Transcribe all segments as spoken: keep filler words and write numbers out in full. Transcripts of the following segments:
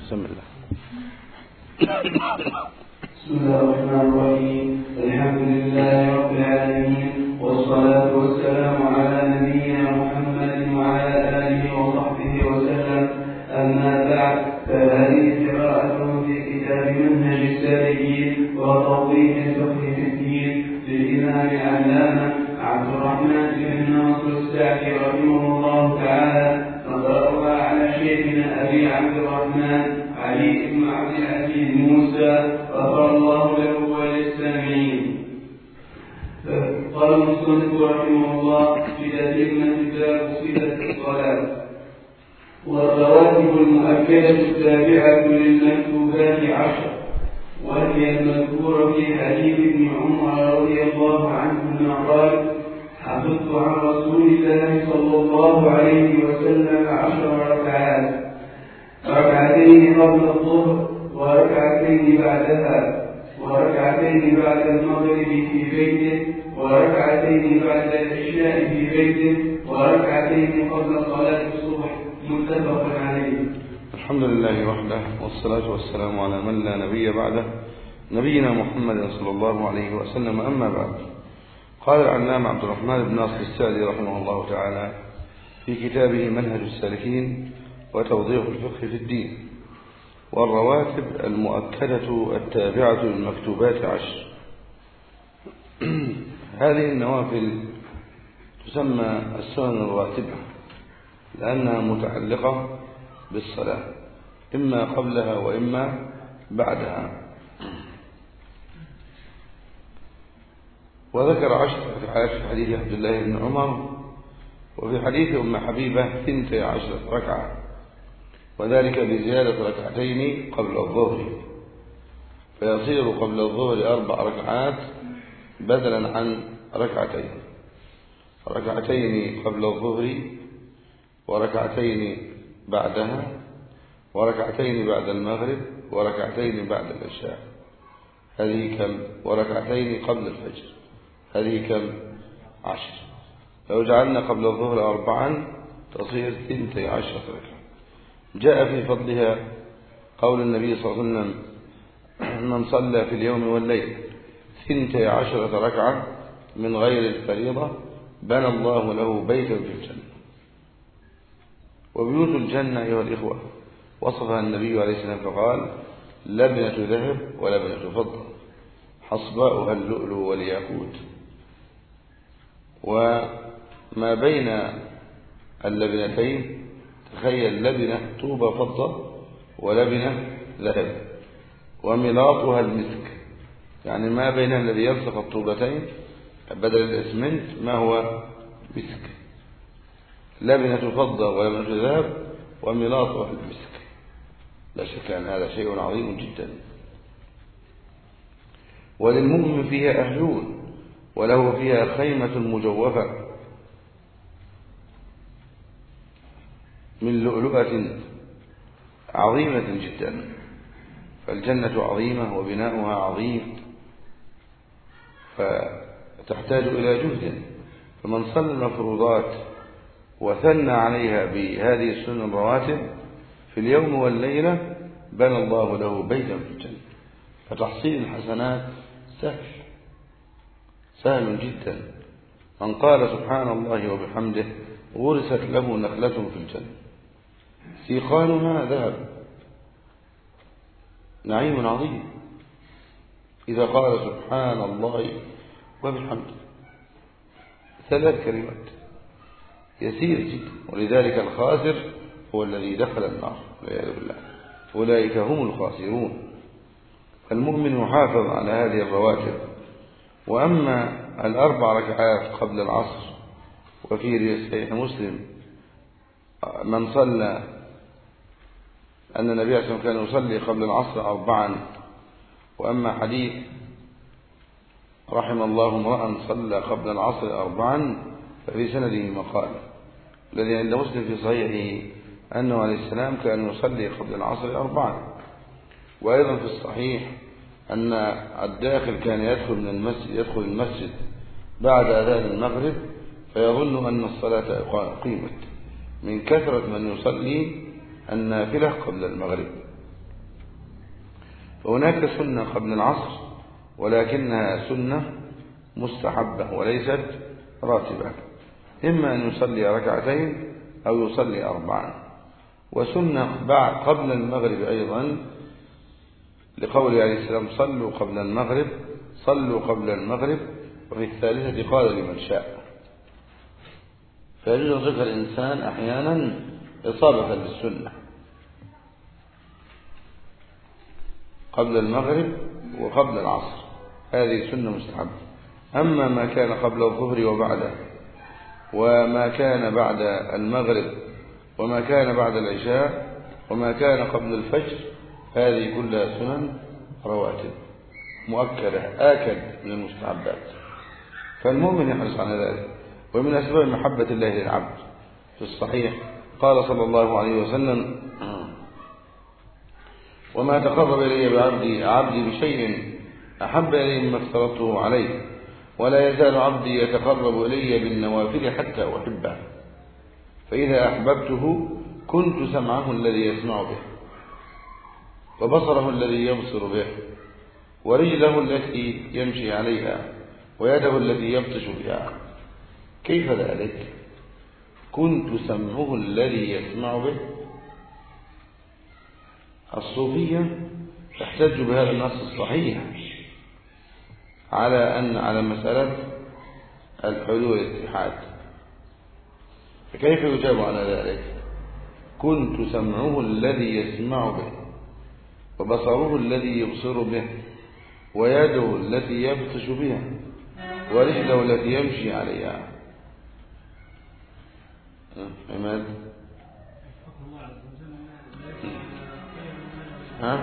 بسم الله. بسم الله الرحمن الرحيم. الحمد لله رب العالمين، والصلاة والسلام على نبينا محمد وعلى آله وصحبه وسلم. أما بعد، فهذه قراءة في كتاب منهج السالكين وتوضيح الفقه في الدين للإمام العلامة عبد الرحمن بن ناصر السعدي رحمه الله تعالى، نقرأها على شيخنا أبي عبد الرحمن علي بن عبد العزيز موسى غفر الله له وللسامعين. قال المصنف رحمه الله في تتمة باب صفة الصلاة: والرواتب المؤكدة التابعة للمكتوبات عشر، وهي المذكورة في حديث ابن عمر رضي الله عنهما قال: حفظت عن رسول الله صلى الله عليه وسلم عشر ركعات، ركعتين قبل الظهر وركعتين بعدها، وركعتين بعد المغرب في بيته، وركعتين بعد العشاء في بيته، وركعتين قبل صلاة الصبح. متفق عليه. الحمد لله وحده، والصلاة والسلام على من لا نبي بعده، نبينا محمد صلى الله عليه وسلم. أما بعد، قال العلامة عبد الرحمن بن ناصر السعدي رحمه الله تعالى في كتابه منهج السالكين وتوضيح الفقه في الدين: والرواتب المؤكدة التابعة للمكتوبات عشر. هذه النوافل تسمى السنن الراتبة لأنها متعلقة بالصلاة، إما قبلها وإما بعدها. وذكر عشر ركعات في حديث عبد الله بن عمر، وفي حديث أم حبيبة ثنتي عشرة ركعة، وذلك بزيادة ركعتين قبل الظهر، فيصير قبل الظهر أربع ركعات بدلا عن ركعتين، ركعتين قبل الظهر وركعتين بعدها، وركعتين بعد المغرب، وركعتين بعد العشاء، هذه كم؟ وركعتين قبل الفجر، هذه كم؟ عشر. لو جعلنا قبل الظهر أربعا تصير ثنتي عشرة ركعة. جاء في فضلها قول النبي صلى الله عليه وسلم: من صلى في اليوم والليل ثنتي عشرة ركعة من غير الفريضة بنى الله له بيتا في الجنة. وبيوت الجنة أيها الإخوة وصفها النبي عليه السلام فقال: لبنة ذهب ولبنة فضة، حصباؤها اللؤلؤ والياقوت. وما بين اللبنتين تخيل لبنة طوبة فضة ولبنة ذهب، وملاطها المسك، يعني ما بين الذي يلصق الطوبتين بدل الإسمنت ما هو مسك، لبنة فضة ولبنة ذهب وملاطها المسك. لا شك أن هذا شيء عظيم جدا. وللمؤمن فيها أهلون، وله فيها خيمة مجوفة من لؤلؤة عظيمة جدا. فالجنة عظيمة وبناؤها عظيم، فتحتاج إلى جهد. فمن صلى المفروضات وثنى عليها بهذه السنن الرواتب في اليوم والليلة بنى الله له بيتا في الجنة. فتحصيل الحسنات سهل سهل جدا. من قال سبحان الله وبحمده غرست له نخلة في الجنة سيقانها ذهب، نعيم عظيم. إذا قال سبحان الله وبحمده ثلاث كلمات يسير جدا. ولذلك الخاسر هو الذي دخل النار والعياذ بالله، أولئك هم الخاسرون. فالمؤمن يحافظ على هذه الرواتب. وأما الأربع ركعات قبل العصر، وفي صحيح مسلم من صلى أن النبي صلى الله عليه وسلم كان يصلي قبل العصر أربعا. وأما حديث رحم الله امرأ صلى قبل العصر أربعا ففي سنده مقال، الذي عند مسلم في صحيحه أنه عليه السلام كان يصلي قبل العصر أربعا. وأيضا في الصحيح أن الداخل كان يدخل من المسجد يدخل المسجد بعد أذان المغرب فيظن أن الصلاة قيمت من كثرة من يصلي النافلة قبل المغرب، فهناك سنة قبل العصر ولكنها سنة مستحبة وليست راتبة، إما أن يصلي ركعتين أو يصلي أربعا. وسنة بعد قبل المغرب أيضا لقوله عليه السلام صلوا قبل المغرب صلوا قبل المغرب، وفي الثالثة قال لمن شاء. فيجوز ذكر الإنسان أحيانا إصابة للسنة قبل المغرب وقبل العصر، هذه سنة مستحبة. أما ما كان قبل الظهر وبعده، وما كان بعد المغرب، وما كان بعد العشاء، وما كان قبل الفجر، هذه كلها سنن رواتب مؤكدة آكد من المستحبات. فالمؤمن يحرص على ذلك. ومن أسباب محبة الله للعبد في الصحيح قال صلى الله عليه وسلم وما تقرب إلي بعبدي عبدي بشيء أحب إلي مما افترضته عليه، ولا يزال عبدي يتقرب إلي بالنوافل حتى أحبه، فإذا أحببته كنت سمعه الذي يسمع به، وبصره الذي يبصر به، ورجله التي يمشي عليها، ويده التي يبطش بها. كيف ذلك؟ كنت سمعه الذي يسمع به. الصوفية تحتج بهذا النص الصحيح على أن على مسألة الحلول والاتحاد، فكيف يجاب على ذلك؟ كنت سمعه الذي يسمع به، وبصره الذي يبصر به، ويده التي يبطش بها، ورجله التي يمشي عليها. عماد ها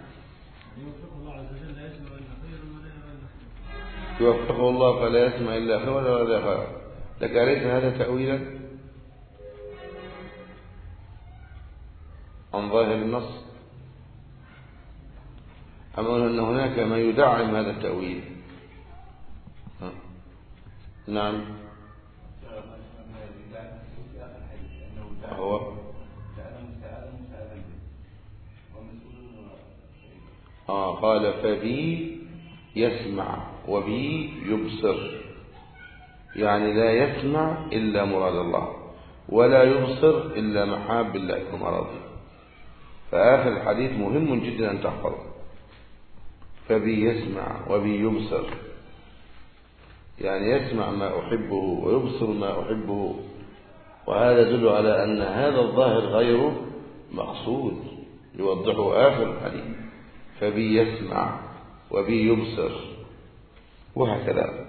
يوفقه الله فلا يسمع إلا خيرا ولا خيرا. لك أليس هذا تأويلا عن ظاهر النص، أم أن هناك ما يدعم هذا التأويل؟ نعم هو آه قال فبي يسمع وبي يبصر، يعني لا يسمع إلا مراد الله، ولا يبصر إلا محاب الله ومراضيه. فآخر الحديث مهم جدا أن تحفظه، فبي يسمع وبي يبصر، يعني يسمع ما أحبه ويبصر ما أحبه. وهذا يدل على أن هذا الظاهر غير مقصود، يوضحه آخر الحديث فبي يسمع وبي يبصر، وهكذا.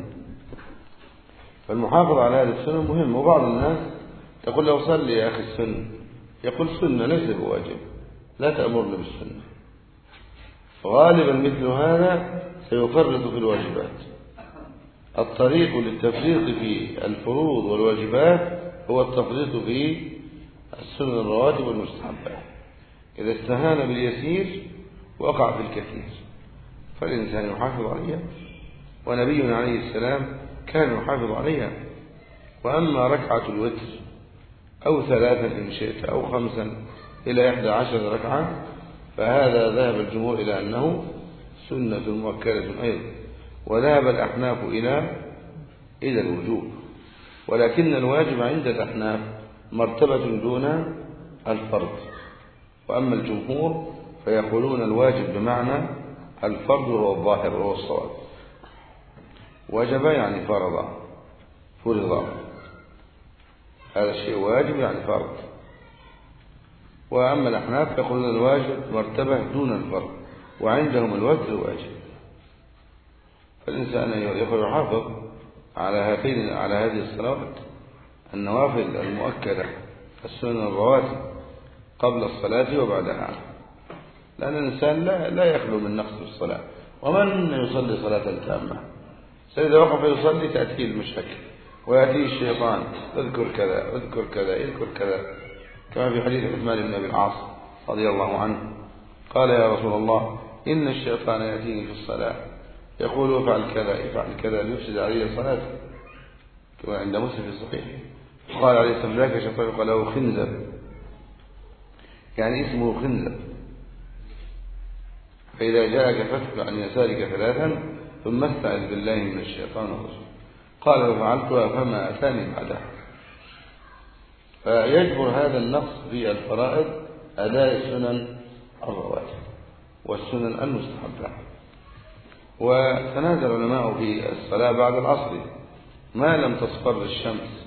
فالمحافظة على هذه السنة مهم. وبعض الناس تقول له صلي يا أخي السنة، يقول سنة ليس بواجب، لا تأمرنا بالسنة. غالبا مثل هذا سيفرط في الواجبات. الطريق للتفريط في الفروض والواجبات هو التفريط في السنن الرواتب والمستحبات. إذا استهان باليسير وقع في الكثير، فالإنسان يحافظ عليها، ونبينا عليه السلام كان يحافظ عليها. وأما ركعة الوتر أو ثلاثة إن شئت أو خمسا إلى إحدى عشر ركعة، فهذا ذهب الجمهور إلى أنه سنة مؤكدة أيضا، وذهب الأحناف إلى إلى الوجوب. ولكن الواجب عند الأحناف مرتبة دون الفرض، وأما الجمهور فيقولون الواجب بمعنى الفرض هو الظاهر وهو الصواب. وجب يعني فرض، فرض، هذا الشيء واجب يعني فرض. وأما الأحناف يقولون الواجب مرتبة دون الفرض، وعندهم الوتر واجب. فالإنسان يحافظ على هاتين على هذه الصلوات النوافل المؤكدة، السنن الرواتب قبل الصلاة وبعدها، لأن الإنسان لا لا يخلو من نقص في الصلاة. ومن يصلي صلاة تامة سيدة وقف يصلي تأتيه المشتكي ويأتيه الشيطان، اذكر كذا اذكر كذا اذكر كذا، كما في حديث عثمان بن أبي العاص رضي الله عنه قال يا رسول الله إن الشيطان يأتيني في الصلاة يقول افعل كذا افعل كذا ليفسد علي صلاتي، كما عند مسلم في الصحيح. قال عليه السلام ذاك شيطان قال له خنزب، يعني اسمه خنزب، فإذا جاءك فاسكع عن يسارك ثلاثا ثم استعذ بالله من الشيطان الرجيم. قال ففعلتها فما أتاني بعدها. فيجبر هذا النقص في الفرائض أداء السنن الرواتب والسنن المستحبة. وتنازل العلماء في الصلاة بعد العصر ما لم تصفر الشمس.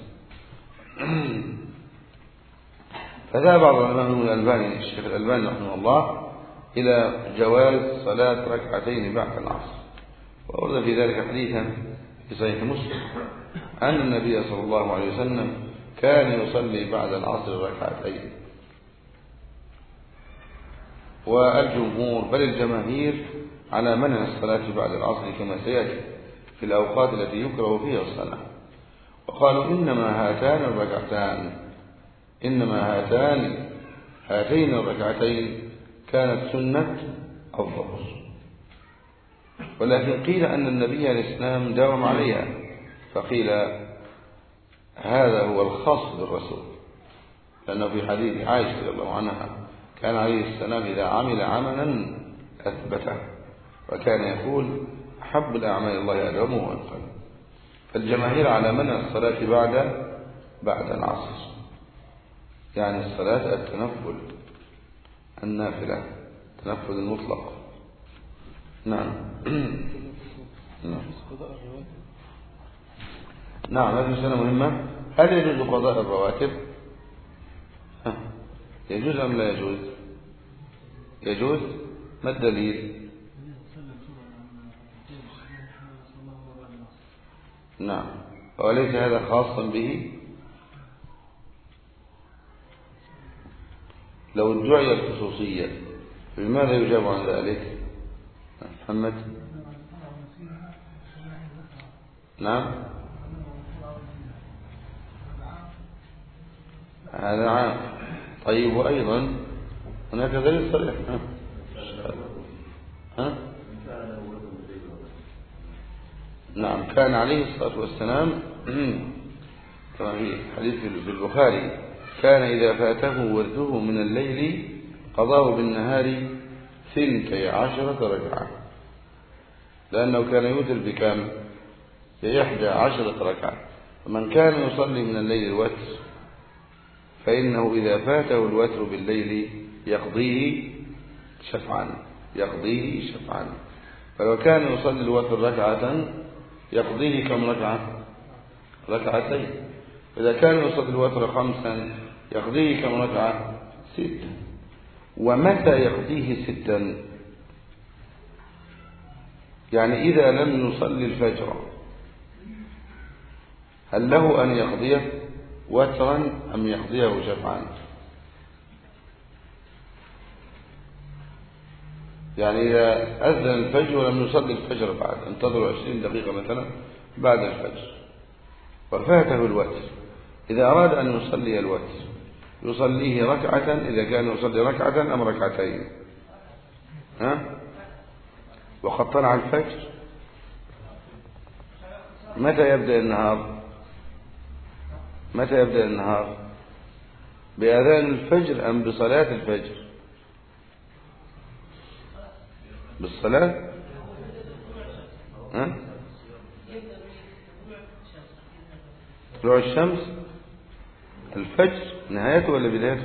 فذهب بعض العلماء من الألباني الشيخ الألباني رحمه الله إلى جواز صلاة ركعتين بعد العصر، وورد في ذلك حديثا في صحيح مسلم أن النبي صلى الله عليه وسلم كان يصلي بعد العصر ركعتين. والجمهور بل الجماهير على منع الصلاة بعد العصر كما سيأتي في الأوقات التي يكره فيها الصلاة، وقالوا إنما هاتان الركعتان إنما هاتان هاتين الركعتين كانت سنة الظهر. ولكن قيل أن النبي عليه السلام داوم عليها، فقيل هذا هو الخاص بالرسول، لأنه في حديث عائشة رضي الله عنها كان عليه السلام إذا عمل عملا أثبته، وكان يقول أحب الأعمال الله أدومه وأنقل. فالجماهير على منع الصلاة بعد بعد العصر، يعني الصلاة التنفل النافلة التنفل المطلق. نعم. نعم نعم هذه مسألة مهمة. هل يجوز قضاء الرواتب؟ يجوز أم لا يجوز؟ يجوز. ما الدليل؟ نعم. وليس هذا خاصا به؟ لو ادعي الخصوصية بماذا يجاب عن ذلك؟ محمد. نعم هذا عام. طيب وأيضا هناك دليل صريح. ها؟ ها؟ نعم كان عليه الصلاة والسلام كما في حديث في البخاري كان إذا فاته ورده من الليل قضاه بالنهار ثنتي عشرة ركعة، لأنه كان يوتر بكام؟ بإحدى عشرة ركعة. فمن كان يصلي من الليل الوتر فإنه إذا فاته الوتر بالليل يقضيه شفعا يقضيه شفعا. فلو كان يصلي الوتر ركعة يقضيه كم ركعة؟ ركعتين. إذا كان يصلي الوتر خمسا يقضيه كم ركعة؟ ستة. ومتى يقضيه ستا؟ يعني إذا لم يصلي الفجر هل له أن يقضيه وترا أم يقضيه شفعا؟ يعني إذا أذن الفجر ولم يصلي الفجر بعد انتظروا عشرين دقيقة مثلا بعد الفجر وفاته الوتر، إذا أراد أن يصلي الوتر يصليه ركعة إذا كان يصلي ركعة أم ركعتين؟ ها؟ وقد طلع الفجر. متى يبدأ النهار؟ متى يبدأ النهار؟ بأذان الفجر أم بصلاة الفجر؟ بالصلاة. ها؟ طلوع الشمس الفجر نهايته ولا بدايته؟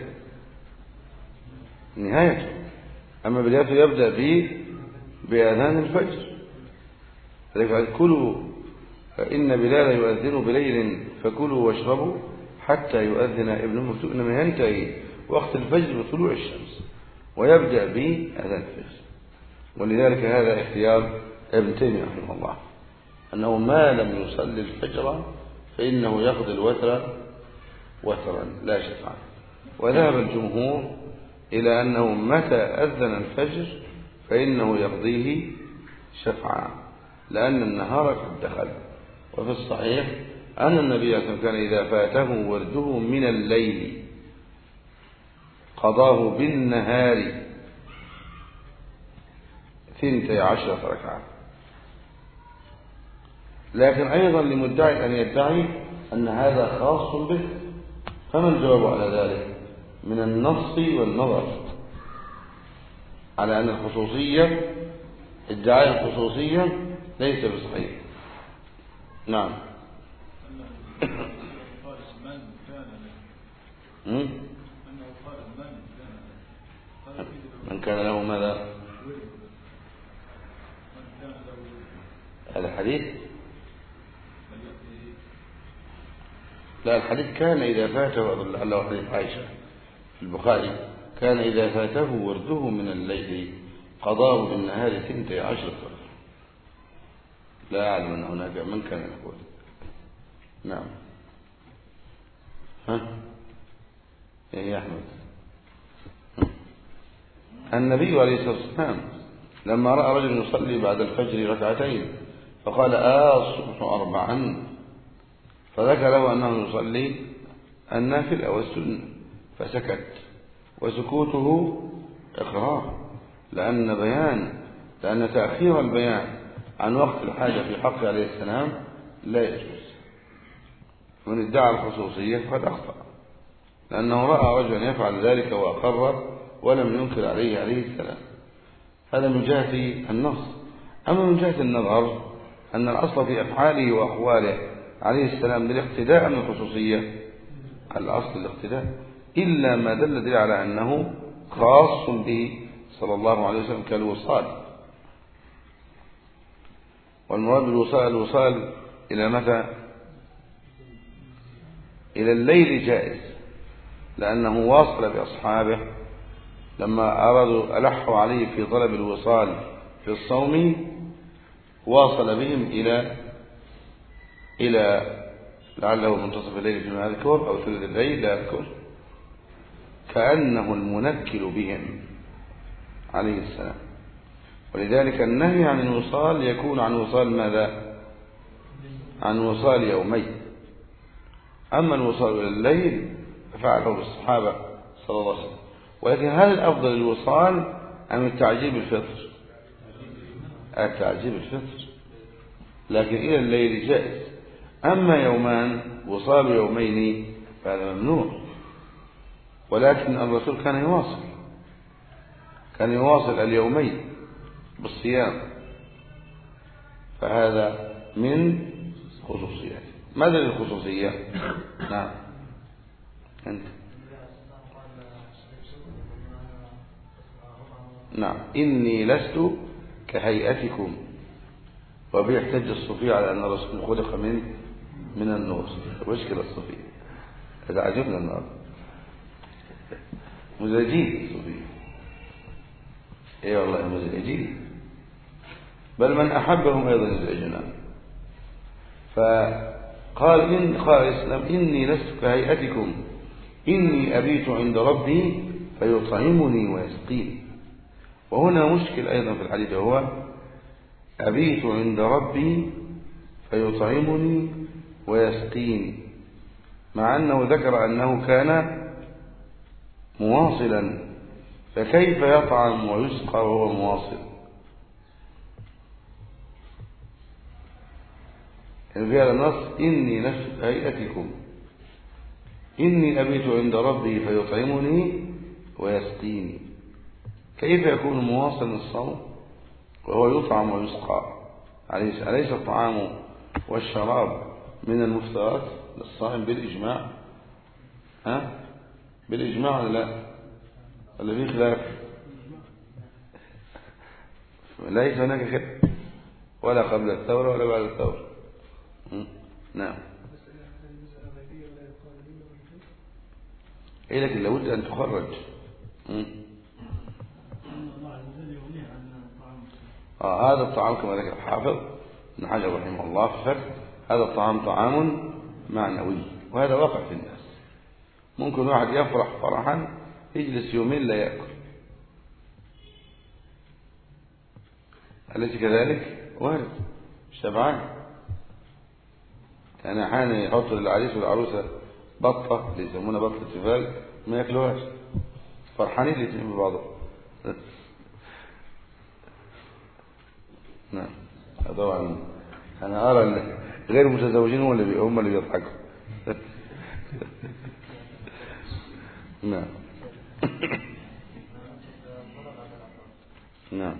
نهايته. أما بدايته يبدأ به بأذان الفجر. فلذلك كلوا فإن بلال يؤذن بليل فكلوا واشربوا حتى يؤذن ابن مكتوم، إنما ينتهي وقت الفجر بطلوع الشمس ويبدأ به أذان الفجر. ولذلك هذا اختيار ابن تيمية رحمه الله أنه ما لم يصلي الفجر فإنه يقضي الوتر وترا لا شفعا. وذهب الجمهور إلى أنه متى أذن الفجر فإنه يقضيه شفعا، لأن النهار قد دخل. وفي الصحيح أن النبي صلى الله عليه وسلم كان إذا فاته ورده من الليل قضاه بالنهار ثنتي عشرة ركعة. لكن أيضا لمدعي أن يدعي أن هذا خاص به، فما الجواب على ذلك من النص والنظر؟ على أن الخصوصية ادعاء الخصوصية ليس بصحيح. نعم. من كان له ماذا؟ الحديث لا، الحديث كان إذا فاته لعله حديث عائشة في البخاري، كان إذا فاته ورده من الليل قضاه بالنهار ثنتي عشر صلاة. لا أعلم أن هناك من كان يقول. نعم. ها إيه يا أحمد؟ النبي عليه الصلاة والسلام لما رأى رجل يصلي بعد الفجر ركعتين فقال آه الصبح أربعا، فذكر له أنه يصلي النافلة والسنة فسكت، وسكوته إقرار، لأن بيان لأن تأخير البيان عن وقت الحاجة في حقه عليه السلام لا يجوز. من ادعى الخصوصية فقد أخطأ، لأنه رأى رجلا يفعل ذلك وأقر ولم ينكر عليه عليه السلام. هذا من جهة النص. أما من جهة النظر أن الأصل في أفعاله وأقواله عليه السلام للاقتداء من الخصوصية، الأصل الاقتداء، إلا ما دل دل على أنه خاص به صلى الله عليه وسلم كالوصال. والمراد بالوصال الوصال إلى متى؟ إلى الليل جائز، لأنه واصل بأصحابه لما أرادوا ألحوا عليه في طلب الوصال في الصوم، واصل بهم إلى إلى لعله منتصف الليل فيما أذكر أو ثلث الليل لا أذكر، كأنه المنكل بهم عليه السلام. ولذلك النهي عن الوصال يكون عن وصال ماذا؟ عن وصال يومين. أما الوصال إلى الليل ففعله الصحابة صلى الله عليه وسلم. ولكن هل الأفضل الوصال أم التعجيل بالفطر؟ التعجيل بالفطر، لكن إلى الليل جائز. أما يومان وصال يومين فهذا ممنوع. ولكن الرسول كان يواصل كان يواصل اليومين بالصيام، فهذا من خصوصيات. ماذا للخصوصية؟ نعم أنت. نعم. إني لست كهيئتكم، وبيحتج الصوفي على أن الرسول خلق من من النور. مشكلة الصوفي هذا عجبنا النهارده، مزعجين الصوفي. اي والله مزعجين، بل من أحبهم أيضا يزعجنا. فقال إن قال الإسلام إني لست كهيئتكم إني أبيت عند ربي فيطعمني ويسقيني. وهنا مشكل أيضا في الحديث، هو أبيت عند ربي فيطعمني ويسقيني، مع أنه ذكر أنه كان مواصلا، فكيف يطعم ويسقى وهو مواصل؟ يعني في هذا النص إني لست كهيئتكم إني أبيت عند ربي فيطعمني ويسقيني. كيف يكون مواصل الصوم وهو يطعم ويسقى؟ أليس الطعام والشراب من المفترات للصائم بالإجماع؟ ها؟ بالإجماع ولا لا؟ ولا في خلاف؟ ليس هناك خلاف، ولا قبل الثورة ولا بعد الثورة. نعم. إيه لكن لابد أن تخرج. آه هذا الطعام كما ذكر الحافظ ابن حجر رحمه الله في الفتح، هذا الطعام طعام معنوي، وهذا واقع في الناس. ممكن واحد يفرح فرحا يجلس يومين لا يأكل، أليس كذلك؟ وارد. شبعان. يعني أحيانا يحط للعريس والعروسة بطة اللي يسمونها بطة تفال ما يأكلوهاش، فرحانين الاثنين ببعضهم. نعم. طبعا أنا أرى غير المتزوجين هم اللي هم اللي بيضحكوا. نعم. نعم.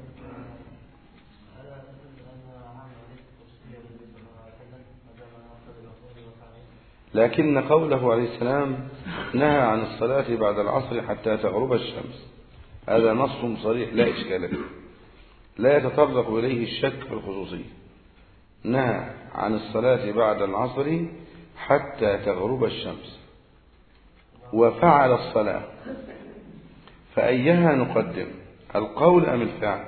لكن قوله عليه السلام نهى عن الصلاة بعد العصر حتى تغرب الشمس هذا نص صريح لا إشكال فيه، لا يتطرق إليه الشك في الخصوصية. نهى عن الصلاة بعد العصر حتى تغرب الشمس وفعل الصلاة، فأيها نقدم، القول أم الفعل؟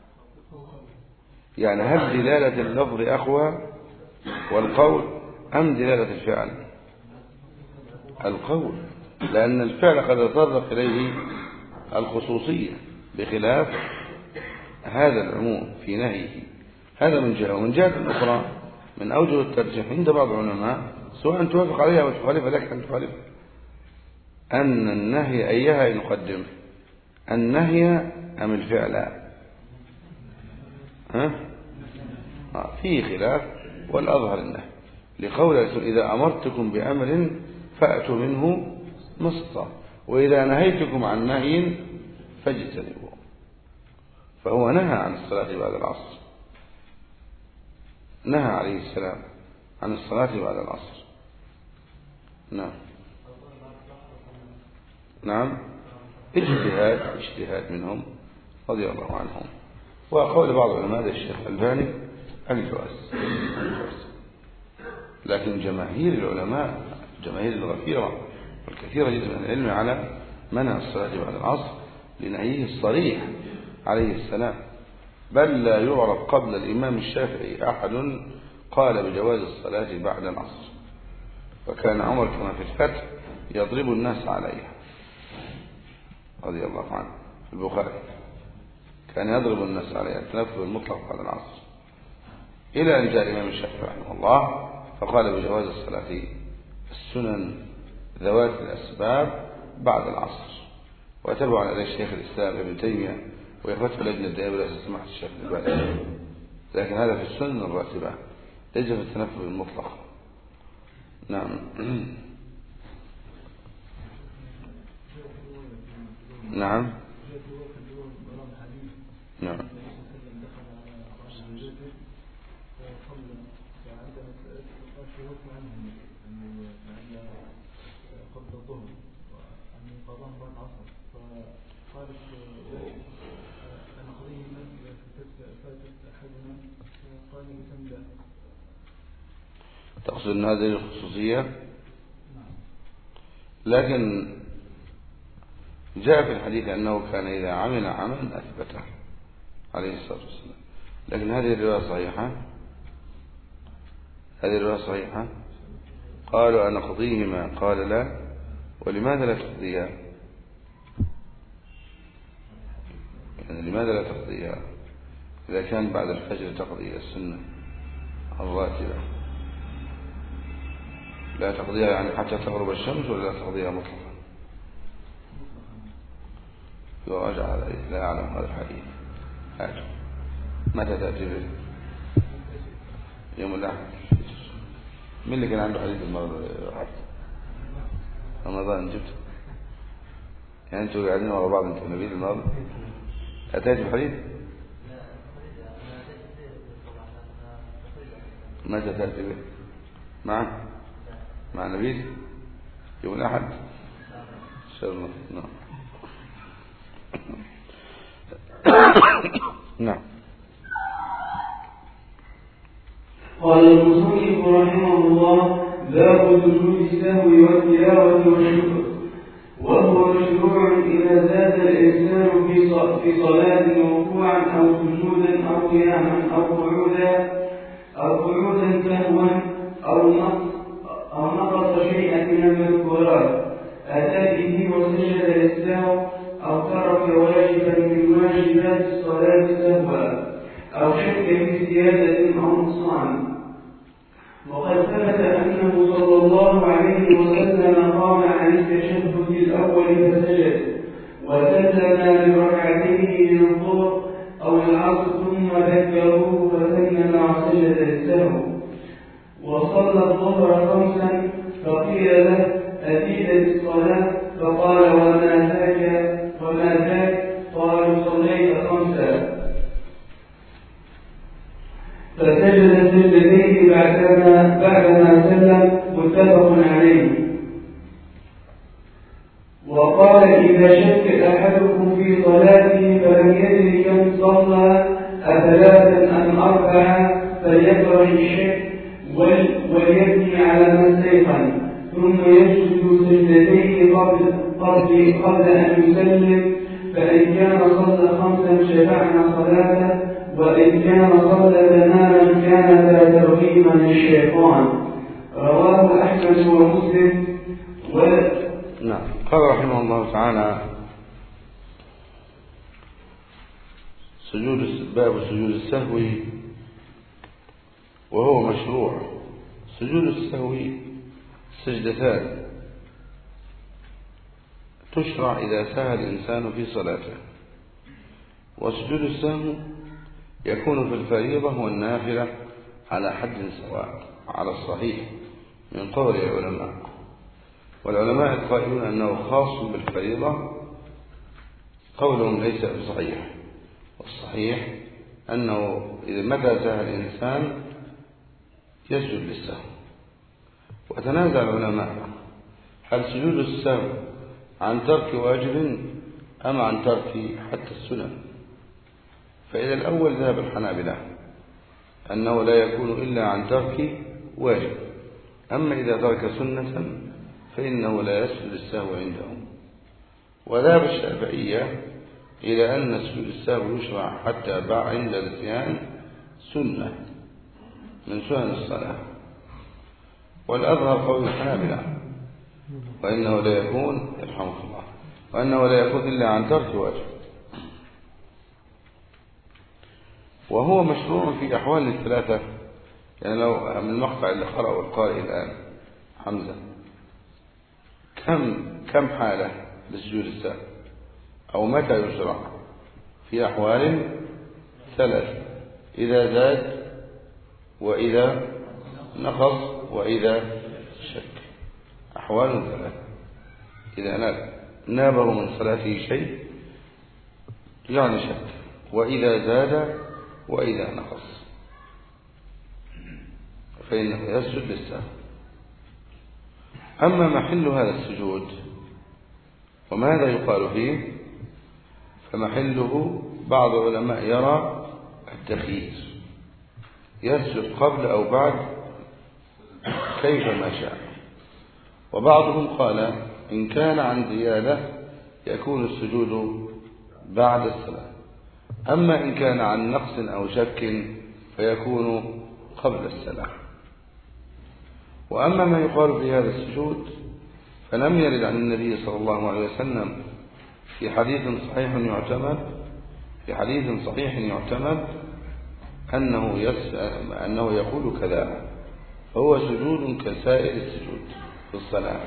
يعني هل دلالة اللفظ أقوى والقول أم دلالة الفعل؟ القول، لأن الفعل قد يتطرق إليه الخصوصية بخلاف هذا العموم في نهيه. هذا من جهة. ومن جهة أخرى من أوجه الترجيح عند بعض العلماء سواء توافق عليها أو تخالف لك أن تخالف أن النهي أيها نقدم، النهي أم الفعل؟ ها؟ آه فيه خلاف والأظهر النهي، لقوله إذا أمرتكم بأمر فأتوا منه ما استطعتم وإذا نهيتكم عن نهي فاجتنبوه. فهو نهى عن الصلاة بعد العصر، نهى عليه السلام عن الصلاة بعد العصر. نعم نعم اجتهاد اجتهاد منهم رضي الله عنهم، وقول بعض العلماء الشيخ الألباني الجواز، لكن جماهير العلماء جماهير الغفيرة والكثيرة جدا من العلم على منع الصلاة بعد العصر لنهيه الصريح عليه السلام، بل لا يعرف قبل الإمام الشافعي أحد قال بجواز الصلاة بعد العصر، وكان عمر كما في الفتح يضرب الناس عليها رضي الله عنه في البخاري، كان يضرب الناس عليها التنفذ المطلق بعد العصر، إلى أن جاء الإمام الشافعي رحمه الله فقال بجواز الصلاة السنن ذوات الأسباب بعد العصر، وتبع على الشيخ الإسلام ابن تيمية ويفتح لجنة الدائرة رئاسة سماحة الشيخ الألباني، لكن هذا في السنن الراتبة ليس في التنفذ المطلق. نعم نعم نعم تقصد أن هذه الخصوصية، لكن جاء في الحديث أنه كان إذا عمل عملا أثبته عليه الصلاة والسلام، لكن هذه الرواية صحيحة، هذه الرواية صحيحة. قالوا أنا أقضيهما قال لا، ولماذا لا تقضيها؟ يعني لماذا لا تقضيها إذا كان بعد الفجر تقضي السنة الراتبة؟ لا تقضيها يعني حتى تغرب الشمس ولا لا تقضيها مطلقا؟ يراجع على لا أعلم هذا الحديث. هاته متى تأتي به؟ يوم الأحد. من اللي كان عنده حديث المرة رمضان جبت؟ يعني أنتوا قاعدين ورا بعض أنتوا نبيل المرة أتيت بحديث؟ متى تأتي به؟ معه؟ مع نبيل يوم الأحد إن شاء الله. نعم نعم. قال المصنف رحمه الله باب سجود السهو والتلاوة والشكر، وهو مشروع إذا زاد الإنسان في صلاة ركوعا أو سجودا أو قياما أو قعودا أو قعودا سهوا أو نقص أو نقص شيئا من المذكورات أتى به وسجد للسهو أو ترك واجبا من واجبات الصلاة سهوا أو شك في زيادة أو نقصان. وقد ثبت أنه صلى الله عليه وسلم قام عن التشهد الأول فسجد وسلم بركعتين من الظهر أو العصر ثم ذكروه فسلم وسجد للسهو. وصلى الظهر خمسا فقيل له أزيد بالصلاة فقال وما ذاك وما ذاك قالوا صليت خمسا فسجد سجدتين بعدما بعدما سلم، متفق عليه. وقال إذا شك أحدكم في صلاته فلم يدري كم صلى أثلاثا أم أربعة فليكره الشك وليبني على من استيقن، ثم يسجد سجدتين قبل قبل قبل أن يسلم، فإن كان صلى خمسا شفعنا صلاته، وإن كان صلى تماما كان لا ترغيبا للشيطان. رواه أحمد ومسلم. و... نعم. قال رحمه الله تعالى: سجود باب سجود السهو، وهو مشروع. سجود السهو سجدتان تشرع إذا سهى الإنسان في صلاته. وسجود السهو يكون في الفريضة والنافلة على حد سواء على الصحيح من قول العلماء. والعلماء القائلون أنه خاص بالفريضة قولهم ليس بصحيح، والصحيح أنه إذا متى سهى الإنسان يسجد للسهو. وتنازع العلماء هل سجود السهو عن ترك واجب أم عن ترك حتى السنن. فإذا الأول ذهب الحنابلة أنه لا يكون إلا عن ترك واجب، أما إذا ترك سنة فإنه لا يسجد السهو عندهم. وذهب الشافعية إلى أن سجود السهو يشرع حتى باع عند الاتيان سنة من سنن الصلاة. والأظهر قول الحنابلة وإنه لا يكون يرحمك الله وأنه لا يكون إلا عن ترك واجب. وهو مشروع في أحوال الثلاثة. يعني لو من المقطع اللي قرأه القارئ الآن حمزة، كم كم حالة لسجود السهو أو متى يشرع؟ في أحوال ثلاث: إذا زاد، وإذا نقص، وإذا شك. أحوال ثلاث: إذا نابه من صلاته شيء يعني شك، وإذا زاد، وإذا نقص، فإنه يسجد للسهو. أما محل هذا السجود وماذا يقال فيه، فمحله بعض العلماء يرى التخيير، يسجد قبل أو بعد كيفما شاء. وبعضهم قال إن كان عن زيادة يكون السجود بعد السلام، أما إن كان عن نقص أو شك فيكون قبل السلام. وأما ما يقال في هذا السجود فلم يرد عن النبي صلى الله عليه وسلم في حديث صحيح يعتمد في حديث صحيح يعتمد أنه, يس... أنه يقول كذا، فهو سجود كسائر السجود في الصلاة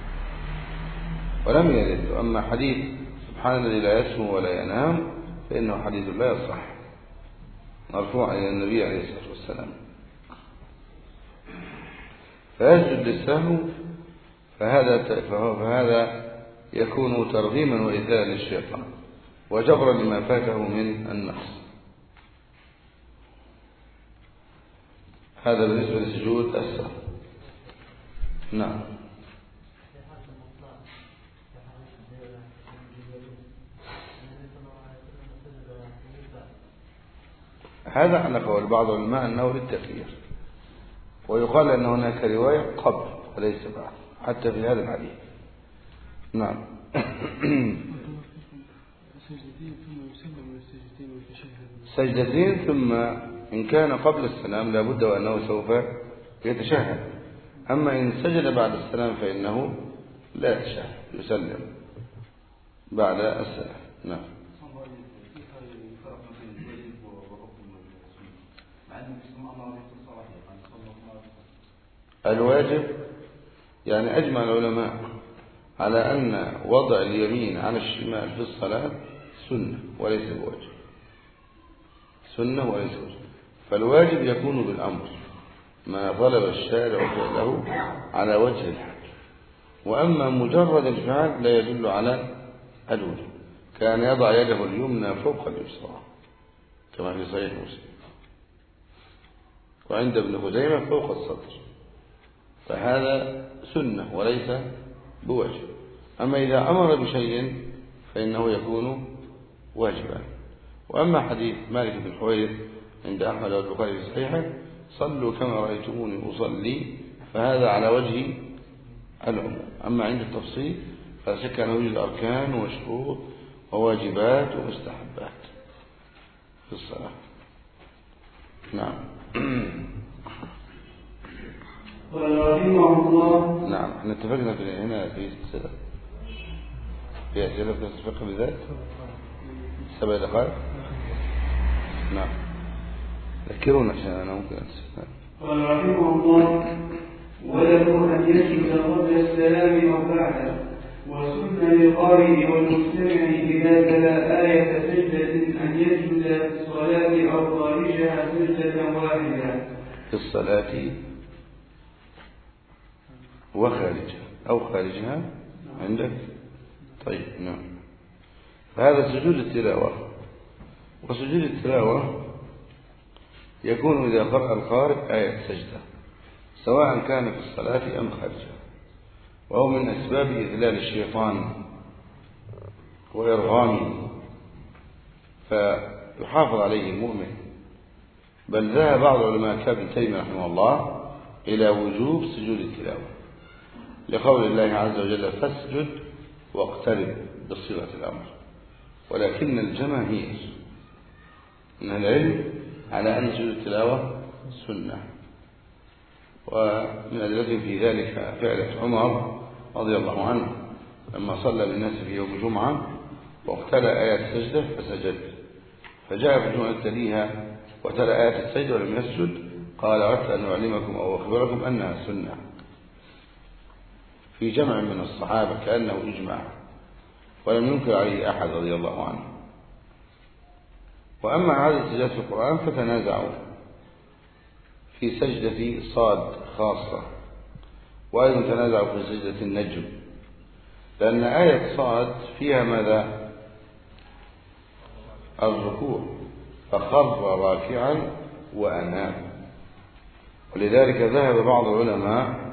ولم يرد. وأما حديث سبحان الذي لا يسمو ولا ينام فإنه حديث لا يصح مرفوع إلى النبي عليه الصلاة والسلام. فيسجد للسهو، فهذا فهذا يكون ترغيما وإذاء للشيطان وجبرا لما فاته من النقص. هذا بالنسبة لسجود السهو. نعم. هذا على قول بعض العلماء أنه للتخيير، ويقال أن هناك رواية قبل وليس بعد حتى في هذا الحديث. نعم. سجدتين ثم إن كان قبل السلام لابد وأنه سوف يتشهد، أما إن سجد بعد السلام فإنه لا يتشهد، يسلم بعد السلام. نعم. الواجب يعني أجمع العلماء على أن وضع اليمين على الشمال في الصلاة سنة وليس بواجب، سنة وليس بواجب. فالواجب يكون بالأمر ما طلب الشارع فعله على وجه الحال، وأما مجرد الفعل لا يدل على الوجوب. كان يضع يده اليمنى فوق اليسرى كما في صحيح مسلم. وعند ابن خزيمة فوق الصدر، فهذا سنة وليس بواجب. أما إذا أمر بشيء فإنه يكون واجبا. وأما حديث مالك بن حويرث عند أحمد والبخاري في صحيحه صلوا كما رأيتموني أصلي، فهذا على وجه العموم. أما عند التفصيل فلا شك أنه يوجد أركان وشروط وواجبات ومستحبات في الصلاة. نعم. قال رحمه الله. نعم، احنا اتفقنا في هنا في السلام في أسئلة في الفقه بالذات سبع دقائق. نعم، ذكرونا عشان أنا ممكن أنسى. قال رحمه الله: وله أن يسجد قبل السلام أو بعده، وسن للقارئ والمستمع إذا تلا آية سجدة أن يسجد في الصلاة أو خارجها سجدة واحدة. في الصلاة وخارجها أو خارجها عندك؟ طيب نعم. فهذا سجود التلاوة. وسجود التلاوة يكون إذا قرأ القارئ آية سجدة سواء كان في الصلاة أم خارجها، وهو من أسباب إذلال الشيطان وإرغامه، فيحافظ عليه المؤمن. بل ذهب بعض علماء كابن تيمية رحمه الله إلى وجوب سجود التلاوة لقول الله عز وجل: فاسجد واقترب بصيغة الأمر. ولكن الجماهير من العلم على أن سجود التلاوة سنة، ومن أدلته في ذلك فعلة عمر رضي الله عنه لما صلى للناس في يوم الجمعة واقتلى آيات السجدة فسجد، فجاء في الجمعة التالية وتلا آيات السجدة ولم يسجد، قال: أردت أن أعلمكم أو أخبركم أنها سنة. في جمع من الصحابة كأنه إجماع، ولم ينكر عليه أحد رضي الله عنه. وأما عدد السجدات في القرآن فتنازعوا في سجدة صاد خاصة، وأيضا تنازعوا في سجدة النجم، لأن آية صاد فيها ماذا؟ الركوع، فخر راكعا وأناب. ولذلك ذهب بعض العلماء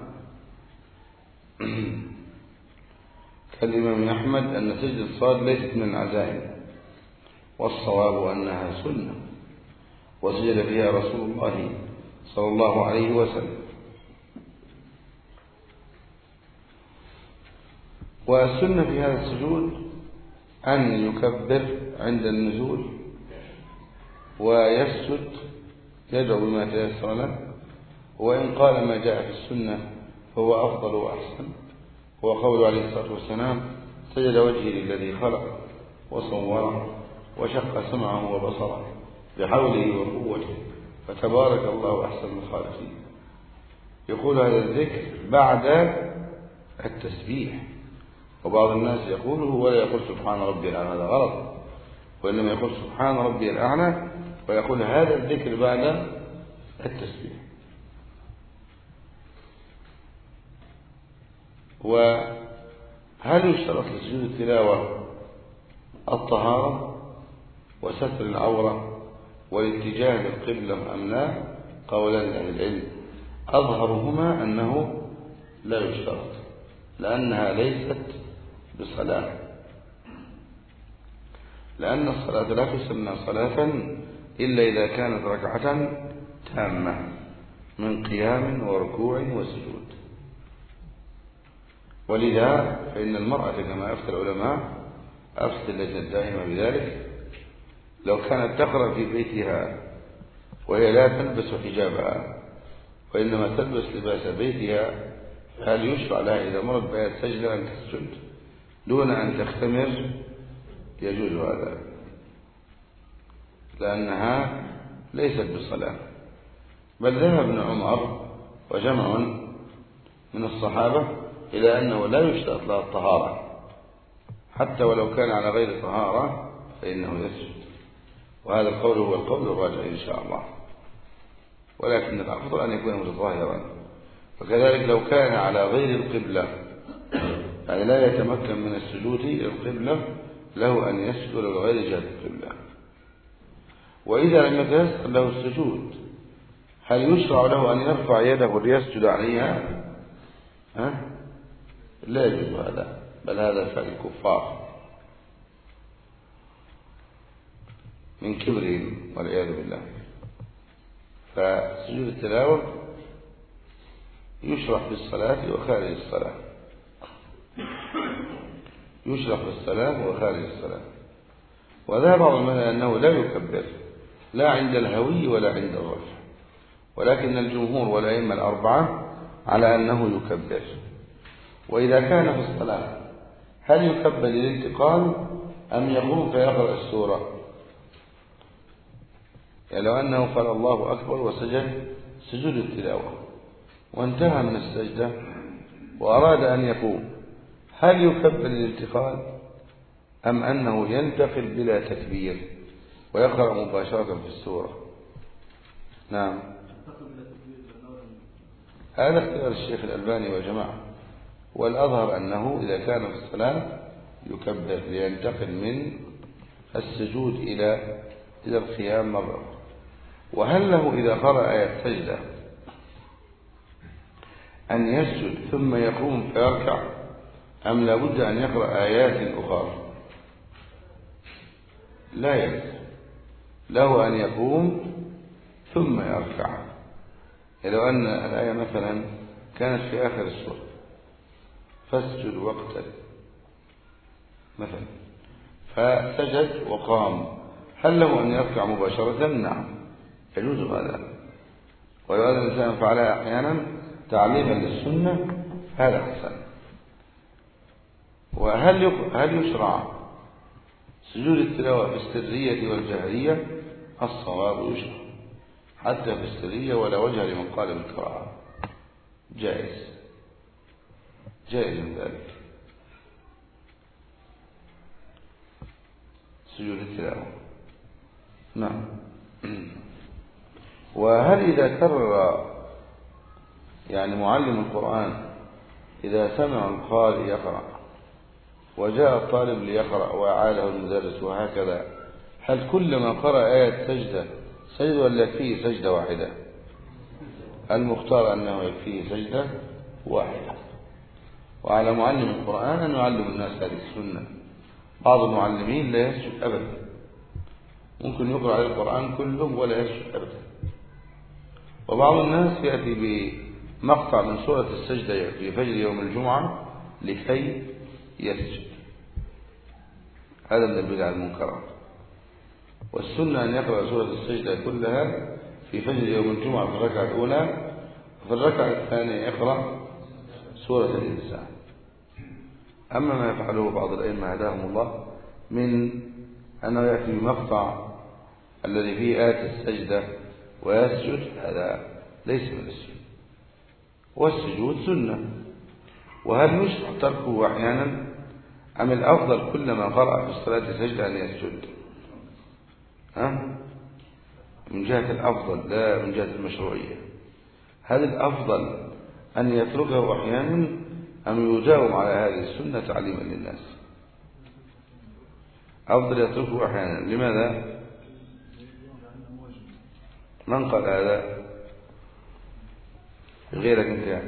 كالإمام أحمد أن سجدة صاد ليست من العزائم، والصواب أنها سنة وسجد فيها رسول الله صلى الله عليه وسلم. والسنة في هذا السجود أن يكبر عند النزول ويسجد يدعو بما تيسر له، وإن قال ما جاء في السنة فهو أفضل وأحسن، هو قول عليه الصلاة والسلام: سجد وجهي للذي خلق وصوره وشق سمعه وبصره بحوله وقوته فتبارك الله أحسن الخالقين. يقول هذا الذكر بعد التسبيح، وبعض الناس يقوله ولا يقول سبحان ربي الأعلى، هذا غلط، وإنما يقول سبحان ربي الأعلى ويقول هذا الذكر بعد التسبيح. وهل يشترط لسجود التلاوة الطهارة وستر العورة والاتجاه للقبلة أم لا؟ قولان أهل العلم، أظهرهما أنه لا يشترط، لأنها ليست بصلاة، لأن الصلاة لا تسمى صلاة إلا إذا كانت ركعة تامة من قيام وركوع وسجود. ولذا فإن المرأة كما أفتى العلماء، أفتى اللجنة الدائمة بذلك، لو كانت تقرأ في بيتها وهي لا تلبس حجابها وإنما تلبس لباس بيتها، هل يشرع لها إذا مرت بآية سجدة أن تسجد دون أن تختمر؟ يجوز هذا، لأنها ليست بصلاة. بل ذهب ابن عمر وجمع من الصحابة إلى أنه لا يشترط لها الطهارة، حتى ولو كان على غير طهارة فإنه يسجد، وهذا القول هو القول الراجح إن شاء الله، ولكن الأفضل أن يكون متطهرا. وكذلك لو كان على غير القبلة، يعني لا يتمكن من السجود للقبلة، له أن يسجد لغير جهة القبلة. وإذا لم يتيسر له السجود هل يشرع له أن يرفع يده ليسجد عليها؟ ها؟ لا يجوز هذا، بل هذا فعل الكفار من كبرهم والعياذ بالله. فسجود التلاوة يشرع في الصلاة وخارج الصلاة، يشرع في الصلاة وخارج الصلاة. وذهب بعض المذهب أنه لا يكبر لا عند الهوي ولا عند الرفع، ولكن الجمهور والأئمة الأربعة على أنه يكبر. وإذا كان في الصلاة هل يكبر للانتقال أم يقوم فيقرأ السورة؟ يعني لو أنه قال الله أكبر وسجد سجود التلاوة وانتهى من السجدة وأراد أن يقوم، هل يكبر للانتقال أم أنه ينتقل بلا تكبير ويقرأ مباشرة في السورة؟ نعم، هذا اختيار الشيخ الألباني وجماعة، والأظهر أنه إذا كان في الصلاة يكبر لينتقل من السجود إلى إلى القيام مرة. وهل له إذا قرأ آية سجدة أن يسجد ثم يقوم فيركع أم لابد أن يقرأ آيات أخرى؟ لا يلزم، له أن يقوم ثم يركع. لو أن الآية مثلا كانت في آخر السورة فاسجد واقترب مثلا، فسجد وقام، هل له أن يركع مباشرة؟ نعم، يجوز هذا. ولو أن الإنسان فعلها أحيانا تعليما للسنة هذا حسن. وهل هل يشرع سجود التلاوة في السرية والجهرية؟ الصواب يشرع حتى في السرية ولا وجه لمن قال بالكراهة، جائز جائز ذلك سجود التلاوة. نعم. وهل إذا كرر يعني معلم القرآن إذا سمع القارئ يقرأ وجاء الطالب ليقرأ وأعاده المدرس وهكذا، هل كلما قرأ آية سجدة سجد ولا يكفيه سجدة واحدة؟ المختار أنه يكفيه سجدة واحدة. وعلى معلم القرآن أن يعلم الناس هذه السنة. بعض المعلمين لا يسجد أبدا، ممكن يقرأ على القرآن كله ولا يسجد أبدا. وبعض الناس يأتي بمقطع من سورة السجدة في فجر يوم الجمعة لكي يسجد، هذا من البدع المنكرة. والسنة أن يقرأ سورة السجدة كلها في فجر يوم الجمعة في الركعة الأولى، وفي الركعة الثانية يقرأ سورة الإنسان. أما ما يفعله بعض الأئمة هداهم الله من أنه يأتي بمقطع الذي فيه آية السجدة ويسجد، هذا ليس من السنة، والسجود سنة. وهل يشرع تركه أحيانا أم الأفضل كلما قرأ في الصلاة سجدة أن يسجد؟ ها؟ من جهة الأفضل لا من جهة المشروعية. هل الأفضل أن يتركه أحيانا أم يجاوم على هذه السنة تعليما للناس؟ أفضل يتركه أحيانا. لماذا؟ من قال هذا غيرك انت يعني؟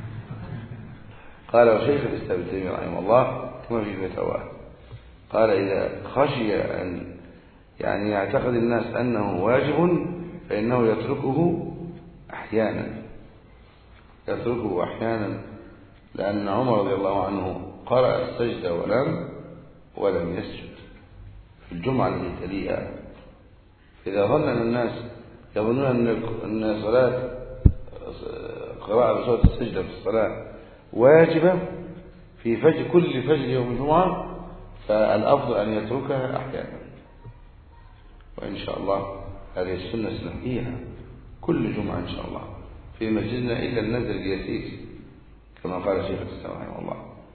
قال شيخ الإسلام ابن تيمية رحمه الله كما في فتاواه، قال إذا خشي أن يعني يعتقد الناس أنه واجب فإنه يتركه أحيانا يتركه أحيانا لأن عمر رضي الله عنه قرأ السجدة ولم ولم يسجد في الجمعة التي تليها. إذا ظن أن الناس يظنون أن صلاة قراءة سورة السجدة في الصلاة واجبة في فجر كل فجر يوم الجمعة، فالأفضل أن يتركها أحيانا. وإن شاء الله هذه السنة سنحييها كل جمعة إن شاء الله في مسجدنا إلا النذر اليسير كما قال شيخ الإسلام رحمه الله.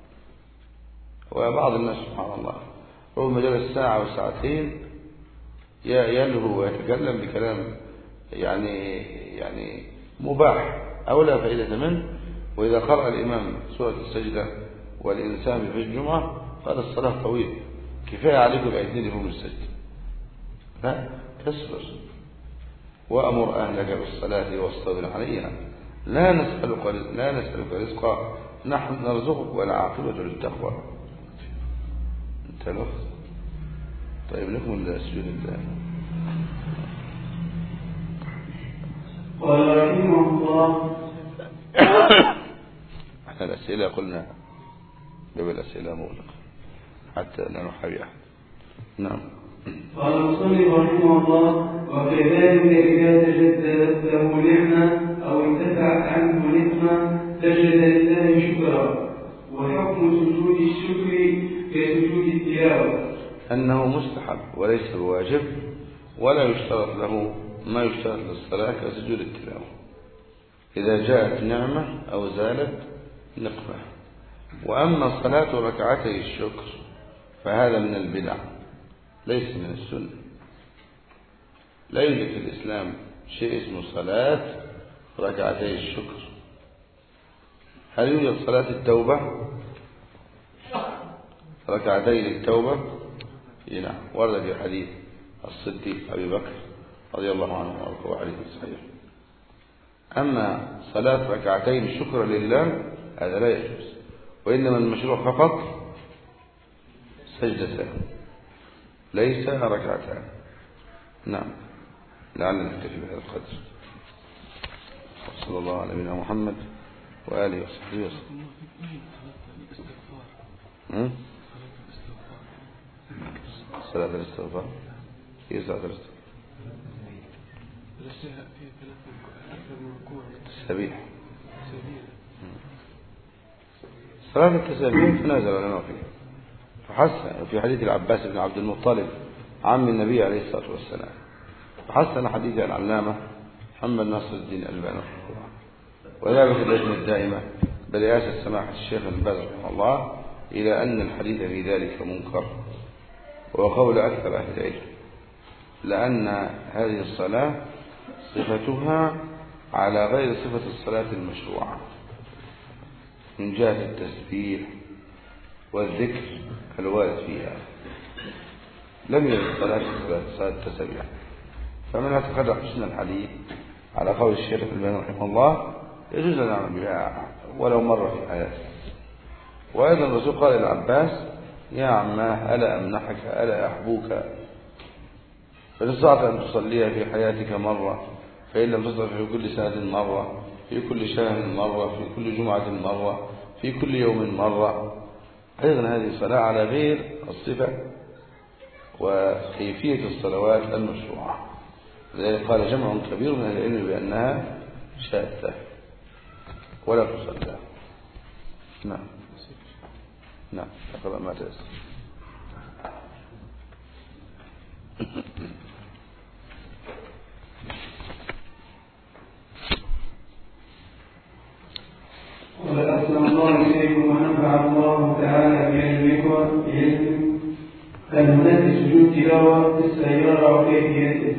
وبعض الناس سبحان الله ربما جلس ساعة وساعتين يلهو ويتكلم بكلام يعني يعني مباح أو لا فائدة منه، وإذا قرأ الإمام سورة السجدة والإنسان في الجمعة قال الصلاة طويلة كفاية عليكم الآيتين في السجدة، لا تصبر وأمر أهلك بالصلاة واصطبر عليها لا نسألك لا نسألك رزقا نحن نرزقك والعاقبة للتقوى. انت لفظ. طيب لكم السجود الله. قال رحمه الله احنا الأسئلة قلنا باب الأسئلة مغلق حتى لا نحابي أحد. نعم. قال المصنف رحمه الله وكذلك إذا تجددت له نعمة أو انتفعت عنه نقمة سجد لله شكرا. وحكم سجود الشكر كسجود التلاوة أنه مستحب وليس بواجب ولا يشترط له ما يشترط للصلاة كسجود التلاوة إذا جاءت نعمة أو زالت نقمة. وأما صلاة ركعتي الشكر فهذا من البدع ليس من السنة. لا يوجد في الإسلام شيء اسمه صلاة ركعتي الشكر. هل يوجد صلاة التوبة ركعتي للتوبة؟ نعم ورد في حديث الصديق أبي بكر رضي الله عنه وارضاه عليه صحيح. أما صلاة ركعتين شكرا لله هذا لا يجوز، وإنما المشروع فقط سجدتان ليس ركعتان. نعم. لعلنا نكتفي بهذا القدر. صلى الله على نبينا محمد وآله وصحبه وسلم. صلاة الاستغفار هي صلاة الاستغفار التسبيح. صلاة التسبيح تنازل العلماء فيها. فحسن في حديث العباس بن عبد المطلب عم النبي عليه الصلاة والسلام، فحسن حديث العلامة محمد ناصر الدين الألباني رحمه الله وذهب في اللجنة الدائمة برئاسة سماحة الشيخ الباز رحمه الله إلى أن الحديث في ذلك منكر، وقول أكثر أهل العلم، لأن هذه الصلاة صفتها على غير صفة الصلاة المشروعة من جهة التسبيح والذكر الوارد فيها. لم يرد صلاة صلاة التسبيح، فمن اعتقد حسن الحديث على قول الشيخ الألباني رحمه الله يجوز أن نعمل بها ولو مرة في حياته. وأيضا الرسول قال للعباس يا عماه ألا أمنحك ألا أحبوك فإن استطعت أن تصليها في حياتك مرة فإن لم تستطع في كل سنة مرة في كل شهر مرة في كل جمعة مرة في كل يوم مرة. أيضا هذه الصلاة على غير الصفة وكيفية الصلوات المشروعة، لذلك قال جمع كبير من العلم بأنها شاذة ولا تصلى. نعم. نعم أقرأ ما تأسف. وأحسن الله إليكم ونفع الله تعالى بعلمكم بعلم هل هناك سجود تلاوة في السيارة وكيفيته؟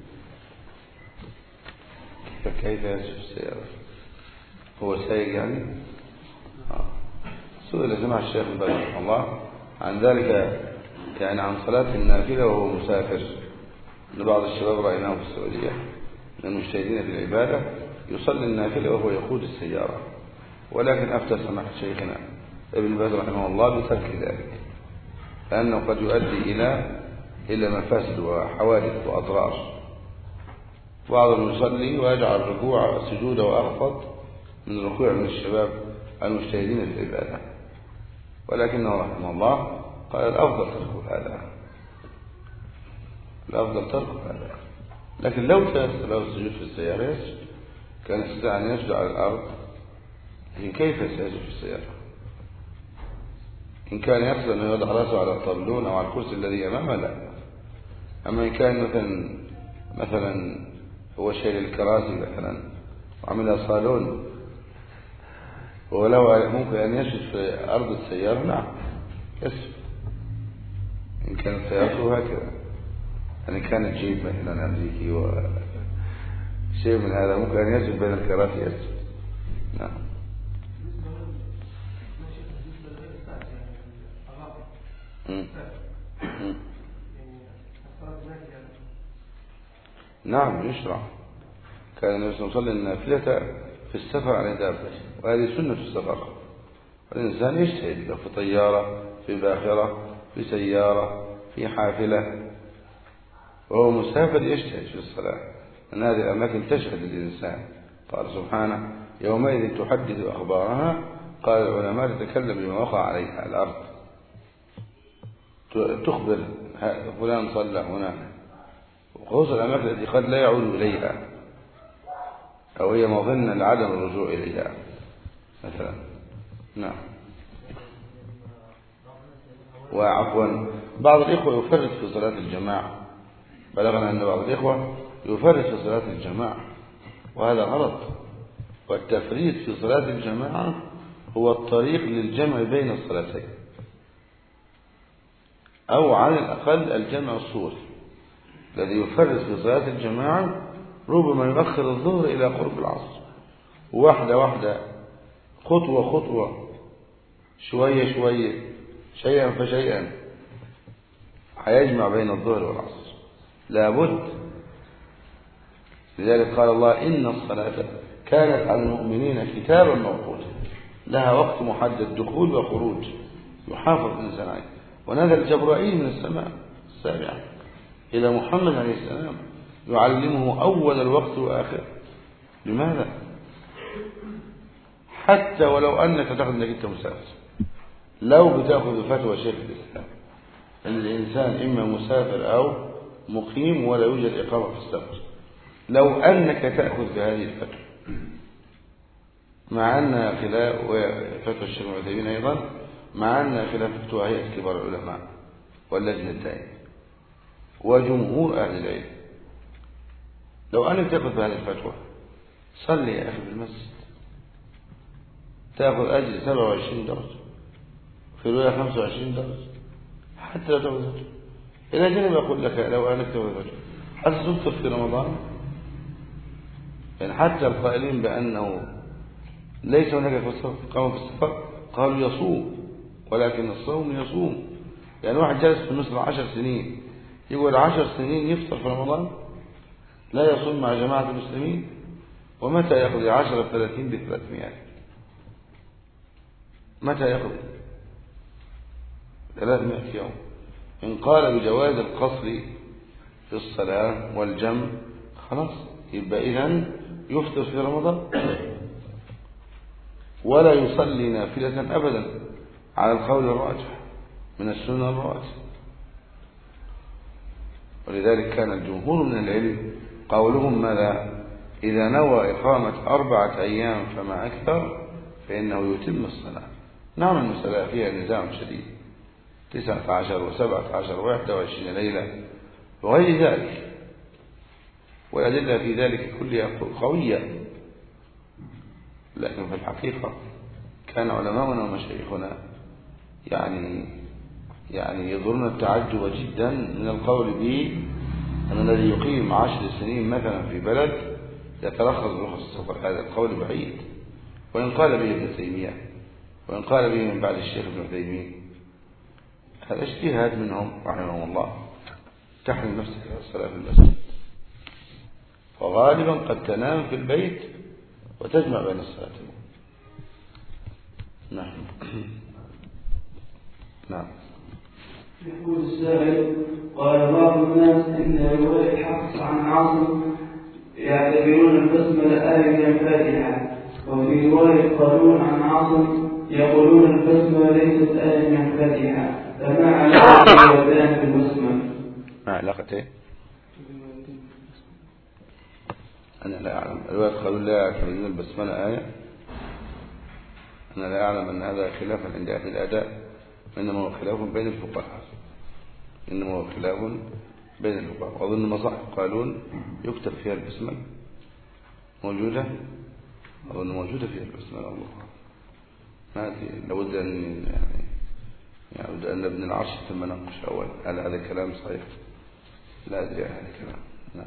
فكيف يسجد السيارة؟ هو سايق يعني؟ آه. سئل سمع الشيخ الباز رحمه الله عن ذلك، يعني عن صلاة النافلة وهو مسافر. لبعض الشباب رأيناه في السعودية من المجتهدين في العبادة يصلي النافلة وهو يقود السيارة، ولكن أفتى سماحة شيخنا ابن باز رحمه الله بترك ذلك، لأنه قد يؤدي إلى إلى مفاسد وحوادث وأضرار. بعضهم يصلي ويجعل الركوع سجودا وأخفض من الركوع من الشباب المجتهدين في العبادة، ولكنه رحمه الله قال الأفضل ترك هذا، الأفضل ترك هذا. لكن لو تيسر له السجود في السيارة يسجد، كان يستطيع أن يسجد على الأرض، لكن كيف سيسجد في السيارة؟ إن كان يقصد أن يوضع رأسه على الطبلون أو على الكرسي الذي أمامه لا. أما إن كان مثلا مثلا هو شايل الكراسي مثلا وعملها صالون ولو ممكن أن يسجد في أرض السيارة نعم يسجد، إن كانت سيارته هكذا. يعني كانت جيب مثلا أمريكي وشيء من هذا ممكن أن يسجد بين الكراسي يسجد. نعم. نعم يشرع. كان النبي صلى الله عليه وسلم النافلة في السفر على دابته، وهذه سنة السفر. والإنسان يجتهد له في طيارة، في باخرة، في سيارة، في حافلة، وهو مسافر يجتهد في الصلاة، أن هذه الأماكن تشهد للإنسان. قال سبحانه يومئذ تحدث أخبارها، قال العلماء تتكلم بما وقع عليها الأرض، تخبر فلان صلى هنا، وخصوصا الأماكن التي قد لا يعود إليها أو هي مظنة لعدم الرجوع إليها مثلا. نعم. وعفوا بعض الإخوة يفرط في صلاة الجماعة، بلغنا أن بعض الإخوة يفرط في صلاة الجماعة، وهذا غلط. والتفريط في صلاة الجماعة هو الطريق للجمع بين الصلاتين، أو على الأقل الجمع الصوري. الذي يفرط في صلاة الجماعة ربما يؤخر الظهر إلى قرب العصر، واحدة واحدة، خطوة خطوة، شوية شوية، شيئا فشيئا، هيجمع بين الظهر والعصر لابد. لذلك قال الله إن الصلاة كانت على المؤمنين كتابا موقوتا، لها وقت محدد، دخول وخروج، يحافظ الإنسان عليه. ونزل جبرائيل من السماء السابعة إلى محمد عليه السلام يعلمه أول الوقت وآخر. لماذا؟ حتى ولو أنك تأخذ أنك أنت مسافر، لو بتأخذ فتوى شيخ الإسلام أن الإنسان إما مسافر أو مقيم ولا يوجد إقامة في السفر، لو أنك تأخذ بهذه الفتوى، مع أن خلاف فتوى الشيخ ابن عثيمين أيضا، مع أن خلاف فتوى هيئة كبار العلماء واللجنة الدائمة وجمهور أهل العلم، لو أنك تأخذ بهذه الفتوى صلي يا أخي في المسجد، تأخذ أجر سبعة وعشرين درجة، في رواية خمسة وعشرين درجة، حتى لو تأخذ فتوى. إلى جانب أقول لك لو أنك تأخذ فتوى حتى تفطر في رمضان، يعني حتى القائلين بأنه ليس هناك قام في السفر قالوا يصوم، ولكن الصوم يصوم. يعني واحد جالس في مصر عشر سنين يقول عشر سنين يفطر في رمضان، لا يصوم مع جماعة المسلمين، ومتى يأخذ عشرة ثلاثين بثلاثمائة؟ متى يأخذ ثلاثمائة يوم؟ إن قال بجواز القصر في الصلاة والجمع خلاص، يبقى إذن يفطر في رمضان ولا يصلي نافلة أبدا على القول الراجح من السنة الرواتب. ولذلك كان الجمهور من العلم قولهم ماذا؟ إذا نوى إقامة أربعة أيام فما أكثر فإنه يتم الصلاة. نعم المسألة فيها نزاع شديد، تسعة عشر وسبعة عشر وواحدة وعشرين ليلة وغير ذلك، والأدلة في ذلك كلها قوية، لكن في الحقيقة كان علماؤنا ومشايخنا يعني يعني يظنون التعجب جدا من القول به أن الذي يقيم عشر سنين مثلا في بلد يترخص برخص السفر. هذا القول بعيد، وإن قال به ابن تيمية، وإن قال به من بعد الشيخ ابن عثيمين، هذا اجتهاد منهم رحمهم الله. تحمل نفسك على الصلاة في المسجد، وغالبا قد تنام في البيت وتجمع بين الصلاتين. نعم. نعم. يقول السائل: قال بعض الناس إن رواية حفص عن عاصم يعتبرون البسملة آية من الفاتحة، وفي رواية قالون عن عاصم يقولون البسملة ليست آية من الفاتحة، فما علاقة الروايتان بالبسملة؟ ما علاقة ايه؟ أنا لا أعلم. الرواية قالون لا يعتبرون البسملة آية، أنا لا أعلم أن هذا خلافا عند أهل الأداء، إنما هو خلاف بين الفقهاء، إنما هو خلاف بين الفقهاء. وأظن مصاحف قالون يكتب فيها البسملة موجودة، أظن موجودة فيها البسملة. الله ما أدري، لابد أن يعني يعني أن ابن العرش ثم ننقش أول هل هذا كلام صحيح؟ لا أدري هذا الكلام. نعم.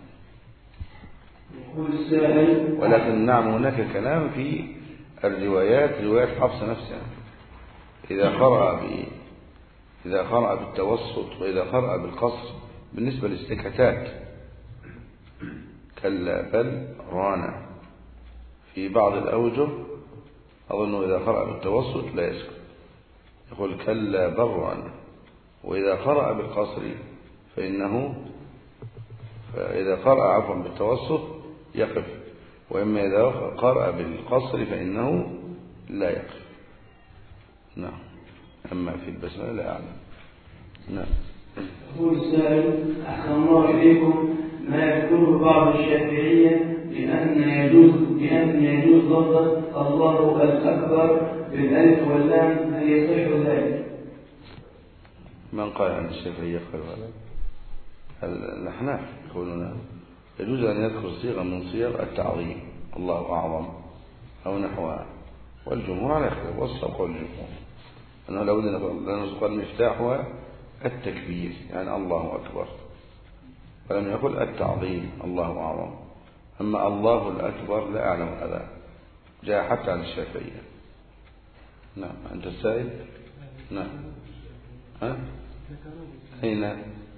ولكن نعم هناك كلام في الروايات، روايات حفص نفسها، إذا قرأ ب إذا قرأ بالتوسط وإذا قرأ بالقصر بالنسبة للسكتات، كلا بل ران. في بعض الأوجه أظن إذا قرأ بالتوسط لا يسكت، يقول كلا بل ران. وإذا قرأ بالقصر فإنه فإذا قرأ عفوا بالتوسط يقف، وإما إذا قرأ بالقصر فإنه لا يقف. نعم. أما في البسملة لا أعلم. نعم. يقول السائل أحسن الله إليكم، ما يذكره بعض الشافعية بأن يجوز بأن يجوز لفظ الله الأكبر بالألف واللام، هل يصح ذلك؟ من قال عن الشافعية قال هذا؟ الأحناف يقولون يجوز أن يذكر صيغة من صيغ التعظيم، الله أعظم أو نحوها، والجمهور على خلاف، وصف قول الجمهور أنه لو أن نقول مفتاحها التكبير يعني الله أكبر، ولم يقل التعظيم الله أعظم. أما الله الأكبر لا أعلم هذا، جاء حتى عن الشافعية. نعم. أنت السائل؟ نعم. ها؟ أين؟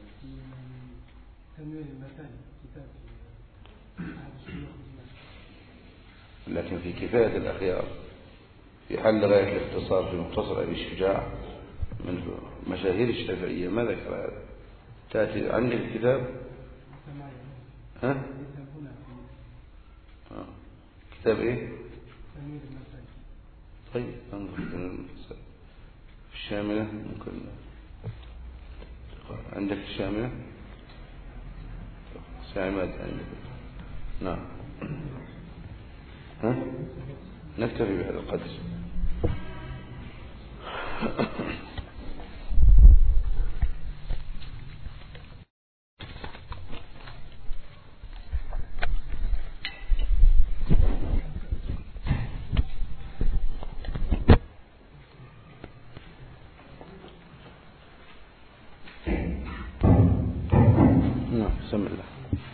لكن في كفاية الأخيار في حل غاية الاختصار في مختصر أبي الشجاع من مشاهير الشافعية ما ذكر هذا. تأتي عندك الكتاب؟ ها؟ آه. كتاب إيه؟ طيب انظر في الشاملة ممكن عندك الشاملة سعيمات عندك. نعم. ها؟ نكتفي بهذا القدر. نعم. بسم الله.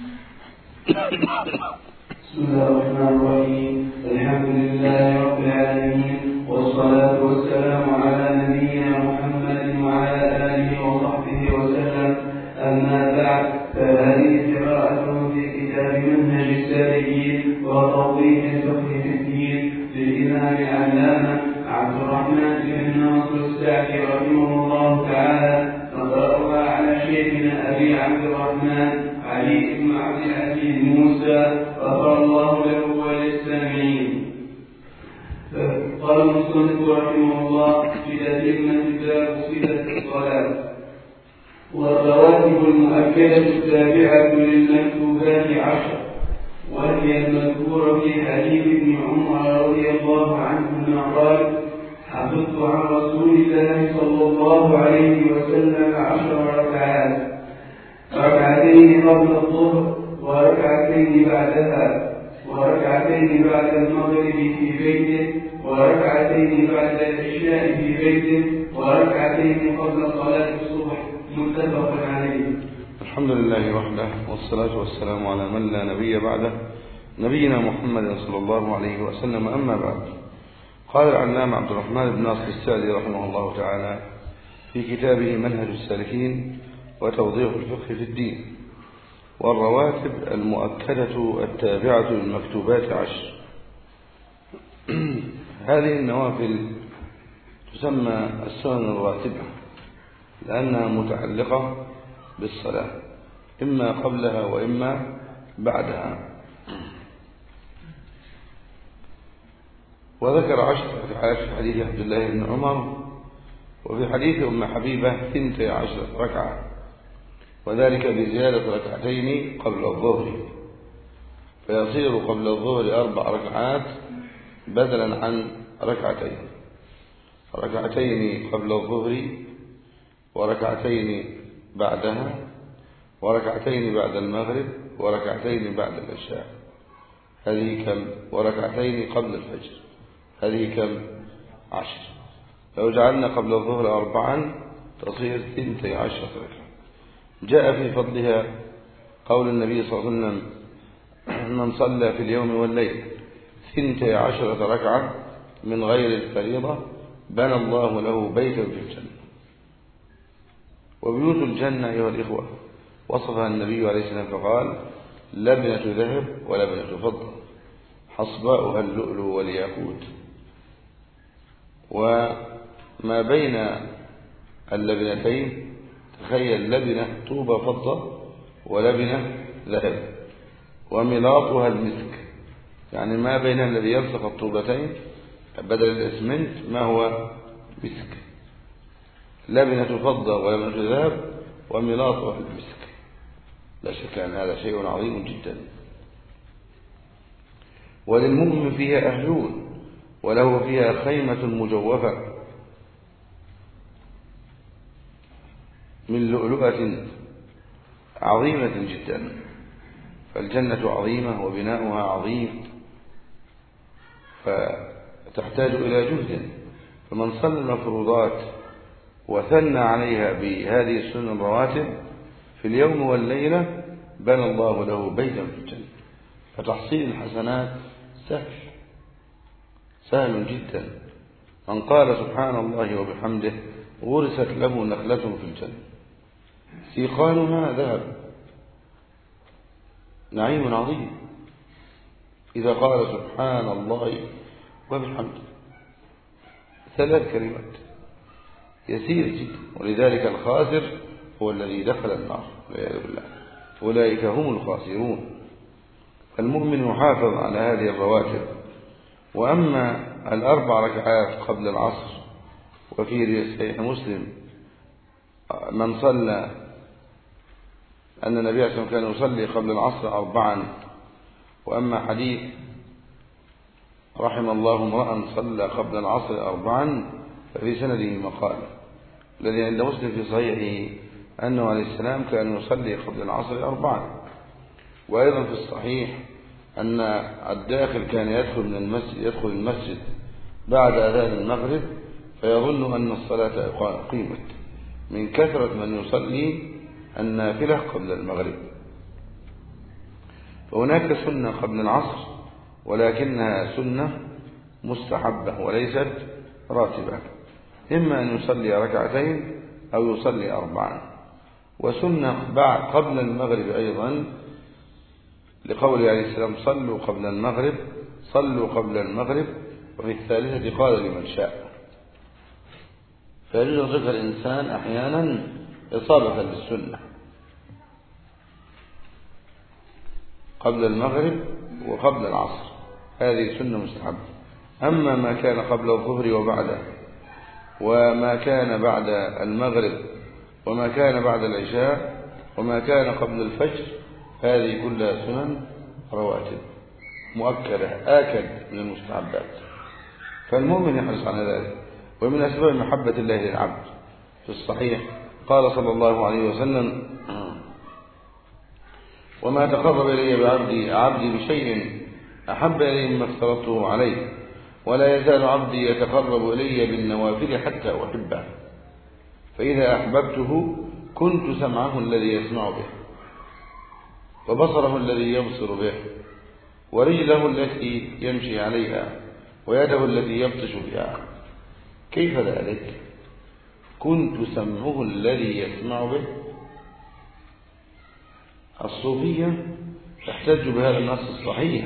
بسم الله الرحمن الرحيم. الحمد لله رب العالمين، والصلاة والسلام على نبينا محمد وعلى آله وصحبه وسلم. أما بعد، فهذه قراءة في كتاب منهج السالكين وتوضيح الفقه في الدين للإمام العلامة عبد الرحمن بن ناصر السعدي رحمه الله تعالى، نقرأها على شيخنا أبي عبد الرحمن علي بن عبد العزيز موسى غفر الله له وللسامعين. قال المصنف رحمه الله في تتمة باب صلة الصلاة. والرواتب المؤكدة التابعة للمكتوبات عشر، وهي المذكورة في حديث ابن عمر رضي الله عنهما قال: حفظت عن رسول الله صلى الله عليه وسلم عشر ركعات، ركعتين قبل الظهر وركعتين بعدها، وركعتين بعد المغرب في بيته، وركعتين بعد العشاء في بيته، وركعتين قبل صلاة الصبح. متفق عليه. الحمد لله وحده، والصلاة والسلام على من لا نبي بعده، نبينا محمد صلى الله عليه وسلم. أما بعد، قال العلامة عبد الرحمن بن ناصر السعدي رحمه الله تعالى في كتابه منهج السالكين وتوضيح الفقه في الدين: والرواتب المؤكدة التابعة للمكتوبات عشر. هذه النوافل تسمى السنن الراتبة لأنها متعلقة بالصلاة، إما قبلها وإما بعدها. وذكر عشر ركعات في حديث عبد الله بن عمر، وفي حديث أم حبيبة ثنتي عشر ركعة، وذلك بزيادة ركعتين قبل الظهر، فيصير قبل الظهر أربع ركعات بدلا عن ركعتين، ركعتين قبل الظهر وركعتين بعدها، وركعتين بعد المغرب، وركعتين بعد العشاء، هذه كم؟ وركعتين قبل الفجر، هذه كم؟ عشر. لو جعلنا قبل الظهر أربعا تصير ثنتي عشر ركعة. جاء في فضلها قول النبي صلى الله عليه وسلم: من صلى في اليوم والليل ثنتي عشرة ركعة من غير الفريضة بنى الله له بيتا في الجنة. وبيوت الجنة أيها الإخوة وصفها النبي عليه السلام فقال: لبنة ذهب ولبنة فضة حصباؤها اللؤلؤ والياقوت. وما بين اللبنتين تخيل لبنة طوبة فضة ولبنة ذهب، وملاطها المسك، يعني ما بين الذي يلصق الطوبتين بدل الإسمنت ما هو مسك، لبنة فضة ولبنة ذهب وملاطها المسك. لا شك أن هذا شيء عظيم جدا. وللمؤمن فيها أهلون وله فيها خيمة مجوفة من لؤلؤة عظيمة جدا. فالجنة عظيمة وبناؤها عظيم، فتحتاج إلى جهد. فمن صلى المفروضات وثنى عليها بهذه السنن الرواتب في اليوم والليلة بنى الله له بيتا في الجنة. فتحصيل الحسنات سهل سهل جدا. من قال سبحان الله وبحمده غرست له نخلة في الجنة سيقانها ذهب، نعيم عظيم. إذا قال سبحان الله وبحمده ثلاث كلمات يسير جدا. ولذلك الخاسر هو الذي دخل النار والعياذ بالله، أولئك هم الخاسرون. المؤمن يحافظ على هذه الرواتب. وأما الأربع ركعات قبل العصر، وفي صحيح مسلم من صلى أن النبي صلى الله عليه وسلم كان يصلي قبل العصر أربعا. وأما حديث رحم الله امرأ صلى قبل العصر أربعا ففي سنده مقال، الذي عند مسلم في صحيحه أنه عليه السلام كان يصلي قبل العصر أربعا. وأيضا في الصحيح أن الداخل كان يدخل من المسجد يدخل المسجد بعد أذان المغرب فيظن أن الصلاة قيمت من كثرة من يصلي النافلة قبل المغرب. فهناك سنة قبل العصر ولكنها سنة مستحبة وليست راتبة، إما أن يصلي ركعتين أو يصلي أربعا. وسنة بعد قبل المغرب أيضا لقوله عليه السلام صلوا قبل المغرب صلوا قبل المغرب. وفي الثالثة قال لمن شاء. فيجوز ذكر الإنسان أحيانا إصابة للسنة قبل المغرب وقبل العصر، هذه سنة مستحبة. أما ما كان قبل الظهر وبعده، وما كان بعد المغرب، وما كان بعد العشاء، وما كان قبل الفجر، هذه كلها سنن رواتب مؤكدة آكد من المستحبات. فالمؤمن يحرص على ذلك. ومن أسباب محبة الله للعبد في الصحيح قال صلى الله عليه وسلم وما تقرب إلي بعبدي عبدي بشيء أحب إلي مما افترضته عليه ولا يزال عبدي يتقرب إلي بالنوافل حتى أحبه فإذا أحببته كنت سمعه الذي يسمع به وبصره الذي يبصر به ورجله التي يمشي عليها ويده التي يبطش بها. كيف ذلك؟ كنت سمعه الذي يسمع به. الصوفية تحتج بهذا النص الصحيح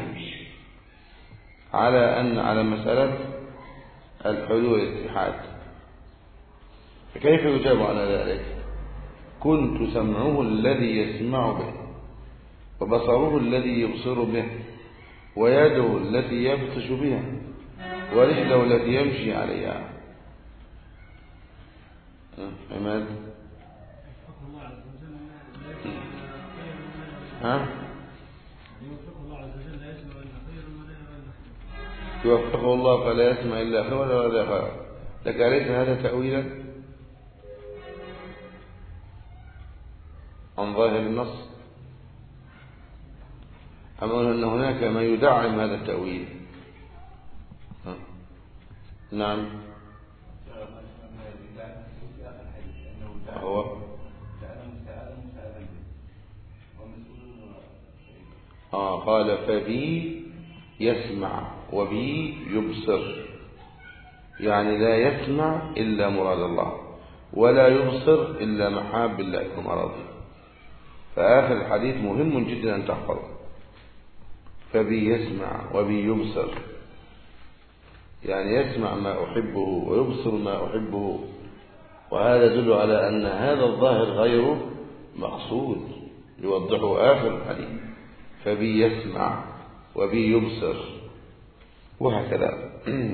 على أن على مسألة الحلول والاتحاد. فكيف يجاب على ذلك؟ كنت سمعه الذي يسمع به وبصره الذي يبصر به ويده التي يبطش بها ورجله التي يمشي عليها. عماد ها يوفقه الله فلا يسمع إلا خير ولا خير. لك أليس هذا تأويلا عن ظاهر النص؟ أم أن هناك ما يدعم هذا التأويل؟ نعم هو آه قال فبي يسمع وبي يبصر، يعني لا يسمع إلا مراد الله ولا يبصر إلا محاب الله ومراضيه. فآخر الحديث مهم جدا أن تحفظه. فبي يسمع وبي يبصر، يعني يسمع ما أحبه ويبصر ما أحبه، وهذا يدل على أن هذا الظاهر غير مقصود، يوضحه آخر الحديث فبي يسمع وبي يبصر وهكذا.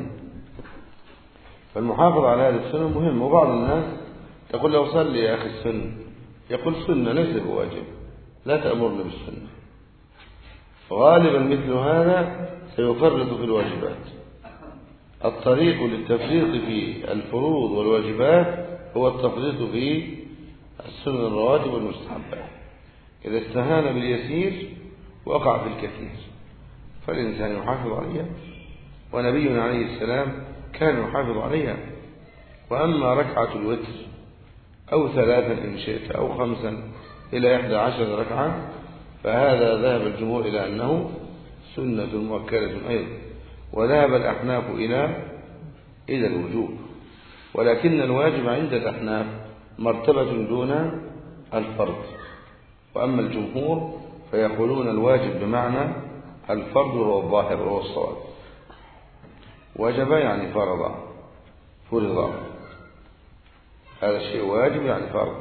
فالمحافظة على هذه السنة مهم. وبعض الناس تقول له صلي يا أخي السنة، يقول سنة ليس بواجب، لا تأمرني بالسنة. غالبا مثل هذا سيفرط في الواجبات. الطريق للتفريط في الفروض والواجبات هو التفريط في السنن الرواتب والمستحبات. إذا استهان باليسير وقع في الكثير، فالإنسان يحافظ عليها، ونبينا عليه السلام كان يحافظ عليها. وأما ركعة الوتر أو ثلاثا إن شئت أو خمسا إلى إحدى عشر ركعة، فهذا ذهب الجمهور إلى أنه سنة مؤكدة أيضا، وذهب الأحناف إلى إلى الوجوب. ولكن الواجب عند الأحناف مرتبة دون الفرض، وأما الجمهور فيقولون الواجب بمعنى الفرض هو الظاهر وهو الصواب. وجب يعني فرض، فرض، هذا الشيء واجب يعني فرض.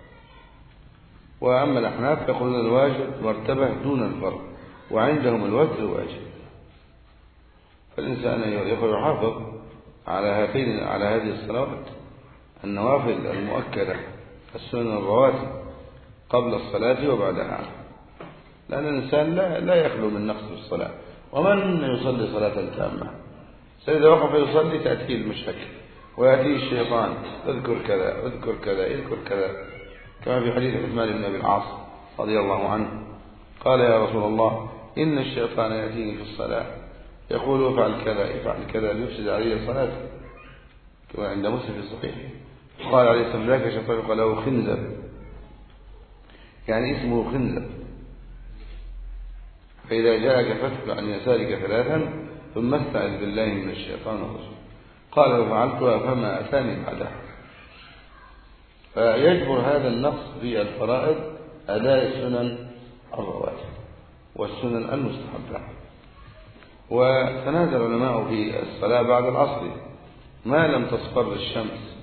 وأما الأحناف يقولون الواجب مرتبة دون الفرض، وعندهم الوتر واجب. فالإنسان يحافظ على هاتين على هذه الصلوات النوافل المؤكدة، السنن الرواتب قبل الصلاة وبعدها، لأن الإنسان لا, لا يخلو من نقص في الصلاة. ومن يصلي صلاة تامة سيدة وقف يصلي تأتيه المشاكل ويأتيه الشيطان، اذكر كذا اذكر كذا اذكر كذا، كما في حديث عثمان بن أبي العاص رضي الله عنه قال يا رسول الله إن الشيطان يأتيني في الصلاة يقول افعل كذا افعل كذا ليفسد علي صلاتي، كما عند مسلم في الصحيح. قال عليه السلام ذاك الشيطان قال له خنزب، يعني اسمه خنزب، فإذا جاءك فاتبع عن يسارك ثلاثا ثم استعذ بالله من الشيطان الرجيم. قال ففعلتها فما أتاني بعدها. فيجبر هذا النقص في الفرائض أداء السنن الرواتب والسنن المستحبة. وتنازل العلماء في الصلاة بعد العصر ما لم تصفر الشمس.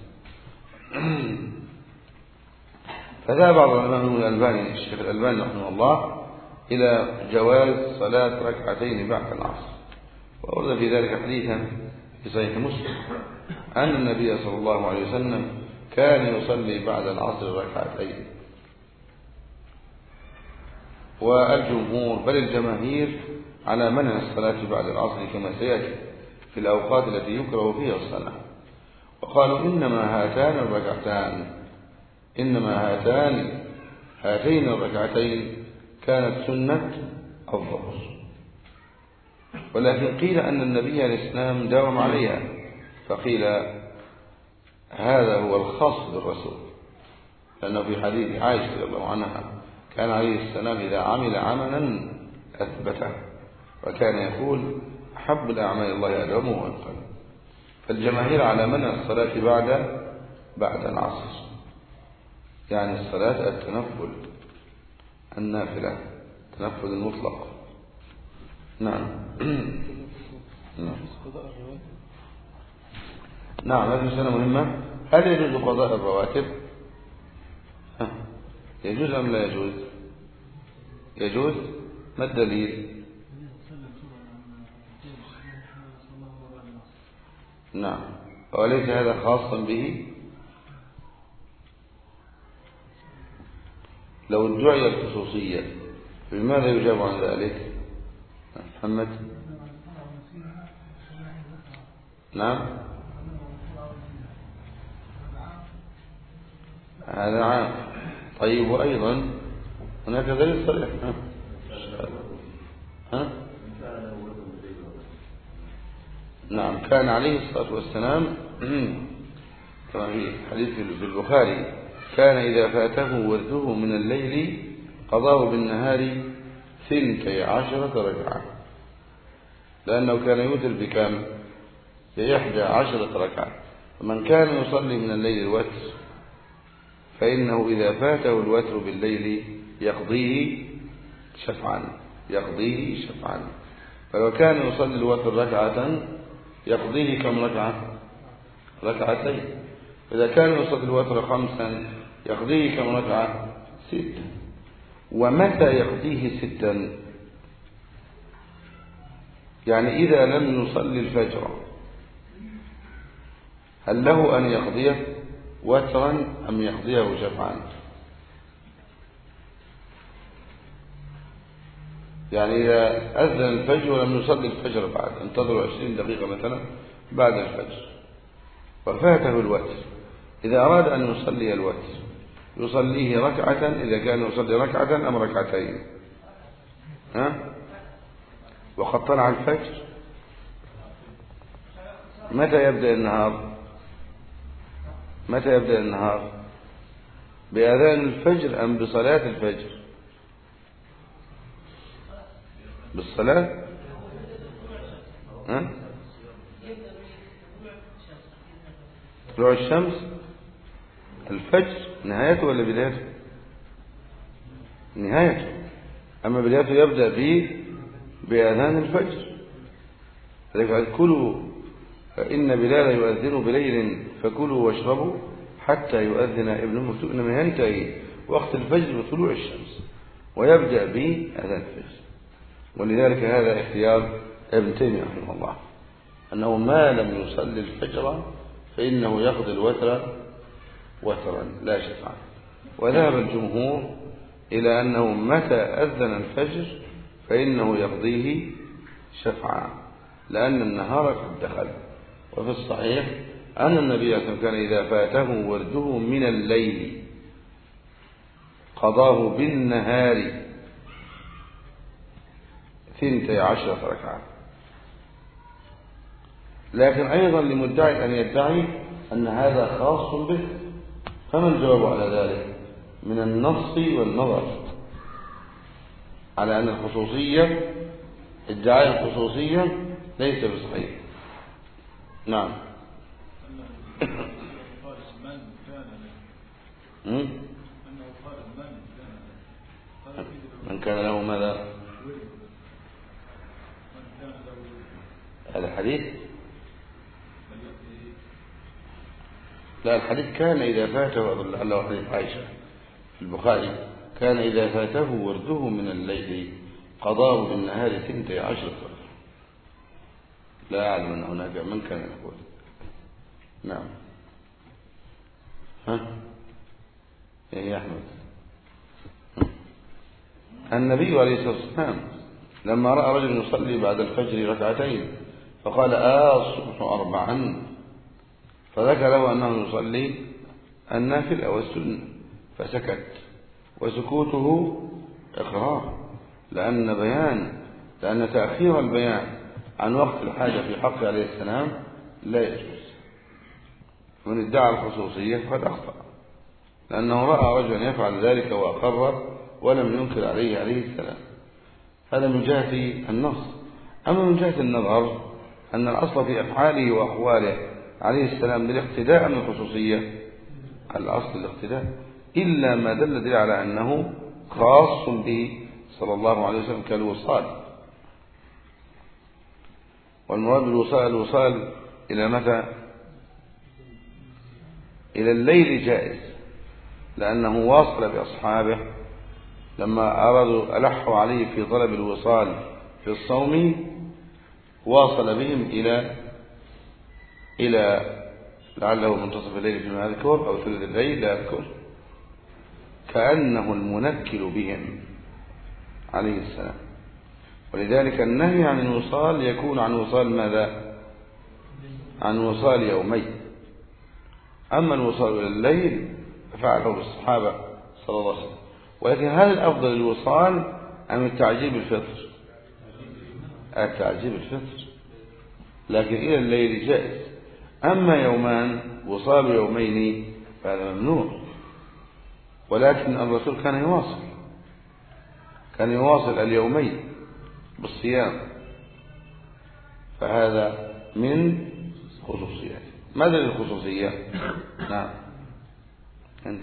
فذهب بعض العلماء من الألباني الشيخ الألباني رحمه الله إلى جواز صلاة ركعتين بعد العصر، وأورد في ذلك حديثا في صحيح مسلم أن النبي صلى الله عليه وسلم كان يصلي بعد العصر ركعتين. والجمهور بل الجماهير على منع الصلاة بعد العصر كما سيأتي في الأوقات التي يكره فيها الصلاة، وقالوا إنما هاتان الركعتان إنما هاتان هاتين الركعتين كانت سنة الظهر. ولكن قيل أن النبي عليه السلام داوم عليها، فقيل هذا هو الخاص بالرسول، لأنه في حديث عائشة رضي الله عنها كان عليه السلام إذا عمل عملا أثبته، وكان يقول أحب الأعمال الله أدومه والقلب. فالجماهير على منع الصلاة بعد بعد العصر، يعني الصلاة التنفل النافلة التنفل المطلق. نعم نعم نعم هذه مسألة مهمة. هل يجوز قضاء الرواتب؟ يجوز أم لا يجوز؟ يجوز. ما الدليل؟ نعم. وليس هذا خاصا به؟ لو ادعي الخصوصية فلماذا يجاب عن ذلك؟ محمد. نعم هذا عام. طيب وأيضا هناك دليل صريح. ها؟ ها؟ نعم كان عليه الصلاة والسلام كما في حديث في البخاري كان إذا فاته ورده من الليل قضاه بالنهار ثنتي عشرة ركعة، لأنه كان يوتر بكم؟ بإحدى عشرة ركعة. فمن كان يصلي من الليل الوتر فإنه إذا فاته الوتر بالليل يقضيه شفعا يقضيه شفعا فلو كان يصلي الوتر ركعة يقضيه كم ركعة؟ ركعتين. إذا كان يصلي الوتر خمسا يقضيه كم ركعة؟ ستة. ومتى يقضيه ستا؟ يعني إذا لم يصلي الفجر هل له أن يقضيه وترا أم يقضيه شفعا؟ يعني إذا أذن الفجر ولم يصلي الفجر بعد، انتظروا عشرين دقيقة مثلا بعد الفجر وفاته الوتر، إذا أراد أن يصلي الوتر يصليه ركعة إذا كان يصلي ركعة أم ركعتين؟ ها؟ وقد طلع الفجر. متى يبدأ النهار؟ متى يبدأ النهار؟ بأذان الفجر أم بصلاة الفجر؟ بالصلاة. ها؟ طلوع الشمس. الفجر نهايته ولا بدايته؟ نهايته. أما بدايته يبدأ به بأذان الفجر. لذلك كلوا فإن بلال يؤذن بليل فكلوا واشربوا حتى يؤذن ابن مكتوب. إنما ينتهي وقت الفجر بطلوع الشمس ويبدأ بأذان الفجر. ولذلك هذا اختيار ابن تيمية رحمه الله أنه ما لم يصلي الفجر فإنه يقضي الوتر وترا لا شفعا. وذهب الجمهور إلى أنه متى أذن الفجر فإنه يقضيه شفعا لأن النهار قد دخل. وفي الصحيح أن النبي صلى الله عليه وسلم كان إذا فاته ورده من الليل قضاه بالنهار ثنتي عشرة ركعة. لكن أيضا لمدعي أن يدعي أن هذا خاص به، فما الجواب على ذلك؟ من النص والنظر على أن الخصوصية ادعاء الخصوصية ليس بصحيح. نعم. من كان له ماذا؟ هذا الحديث؟ لا، الحديث كان إذا فاته لعله حديث عائشة في البخاري كان إذا فاته ورده من الليل قضاه بالنهار ثنتي عشرة. لا أعلم أن هناك من كان يقول. نعم. ها يا أحمد. النبي عليه الصلاة والسلام لما رأى رجل يصلي بعد الفجر ركعتين فقال آه الصبح أربعا، فذكر له أنه يصلي النافلة والسنة فسكت، وسكوته إقرار لأن بيان لأن تأخير البيان عن وقت الحاجة في حق عليه السلام لا يجوز. من ادعى الخصوصية فقد أخطأ لأنه رأى رجلا يفعل ذلك وأقر ولم ينكر عليه عليه السلام. هذا من جهة النص. أما من جهة النظر أن الأصل في أفعاله وأقواله عليه السلام بالاقتداء من الخصوصية، الأصل الاقتداء إلا ما دل دل على أنه خاص به صلى الله عليه وسلم كالوصال. والمراد بالوصال الوصال إلى متى؟ إلى الليل جائز لأنه واصل بأصحابه لما أرادوا ألحوا عليه في طلب الوصال في الصوم واصل بهم إلى إلى لعله منتصف الليل فيما أذكر أو ثلث الليل لا أذكر، كأنه المنكل بهم عليه السلام. ولذلك النهي عن الوصال يكون عن وصال ماذا؟ عن وصال يومين. أما الوصال إلى الليل ففعله بالصحابة صلى الله عليه وسلم. ولكن هل الأفضل الوصال أم التعجيل بالفطر؟ التعجيل بالفطر، لكن إلى الليل جائز. أما يومان وصال يومين فهذا ممنوع. ولكن الرسول كان يواصل كان يواصل اليومين بالصيام، فهذا من خصوصيات. ماذا للخصوصية؟ نعم أنت.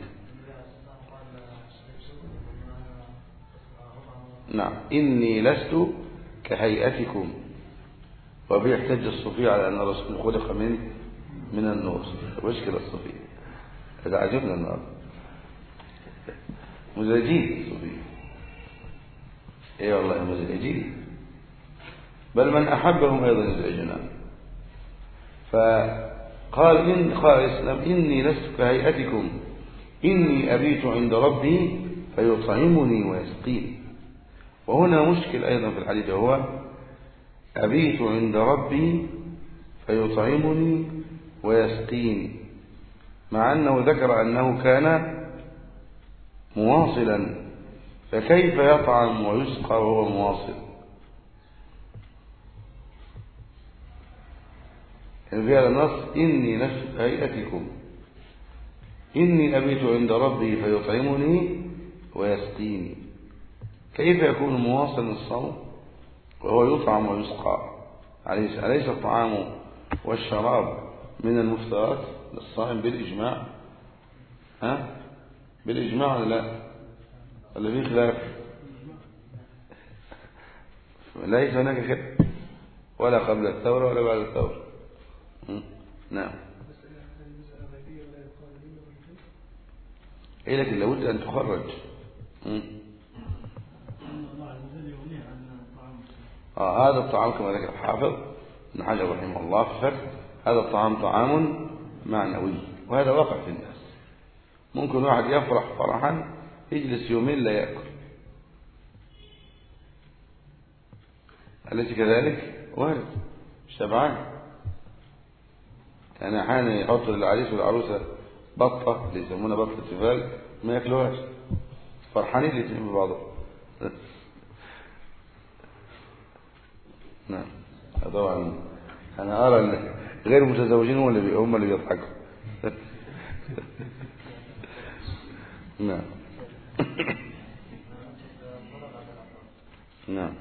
نعم إني لست كهيئتكم وبه يحتج الصوفية على أن الرسول خلق من من النور. مشكلة الصوفية هذا عجبنا النهارده، مزعجين الصوفية، اي والله مزعجين، بل من أحبهم أيضا يزعجنا. فقال إن قال الإسلام إني لست كهيئتكم إني أبيت عند ربي فيطعمني ويسقيني. وهنا مشكل أيضا في الحديث، هو أبيت عند ربي فيطعمني ويسقيني، مع أنه ذكر أنه كان مواصلا، فكيف يطعم ويسقى وهو مواصل؟ يعني في هذا النص إني لست كهيئتكم إني أبيت عند ربي فيطعمني ويسقيني، كيف يكون مواصل الصوم وهو يطعم ويسقى؟ أليس الطعام والشراب من المفترات للصائم بالإجماع؟ ها؟ بالإجماع ولا لا؟ ولا في خلاف؟ ليس هناك خلاف ولا قبل الثورة ولا بعد الثورة. نعم. إيه لكن لابد أن تخرج. آه هذا الطعام كما ذكر الحافظ ابن حجر رحمه الله في الفتح، هذا الطعام طعام معنوي، وهذا واقع في الناس. ممكن واحد يفرح فرحا يجلس يومين لا يأكل، أليس كذلك؟ وارد، شبعان. يعني أحيانا يحط للعريس والعروسة بطة اللي يسمونها بطة تفال ما يأكلوهاش، فرحانين الاثنين ببعضهم. نعم. طبعا أنا أرى أن غير متزوجين هم اللي هم اللي بيضحكوا. نعم. نعم.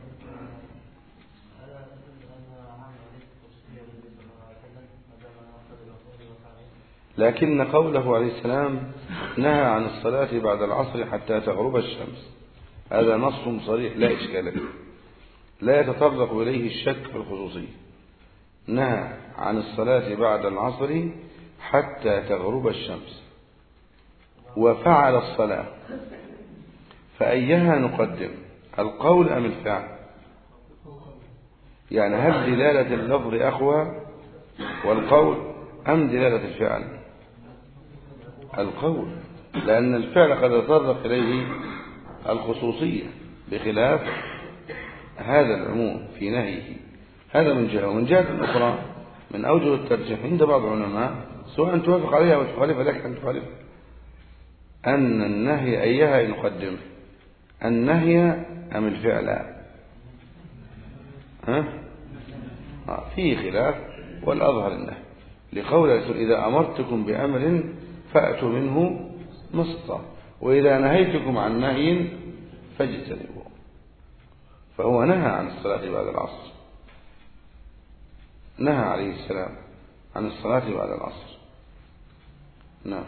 لكن قوله عليه السلام نهى عن الصلاة بعد العصر حتى تغرب الشمس، هذا نص صريح لا إشكال فيه، لا يتطرق إليه الشك في الخصوصية. نهى عن الصلاة بعد العصر حتى تغرب الشمس، وفعل الصلاة، فأيها نقدم، القول أم الفعل؟ يعني هل دلالة اللفظ أقوى والقول أم دلالة الفعل؟ القول، لأن الفعل قد يتطرق إليه الخصوصية بخلاف هذا العموم في نهيه. هذا من جهة. ومن جهة أخرى من أوجه الترجيح عند بعض العلماء سواء توافق عليها أو تخالفها لك أن تخالف، أن النهي أيها نقدم، النهي أم الفعل؟ ها؟ فيه خلاف، والأظهر النهي، لقول إذا أمرتكم بأمر فأتوا منه ما استطعتم، وإذا نهيتكم عن نهي فاجتنبوه. فهو نهى عن الصلاة بعد العصر، نهى عليه السلام عن الصلاة بعد العصر. نعم.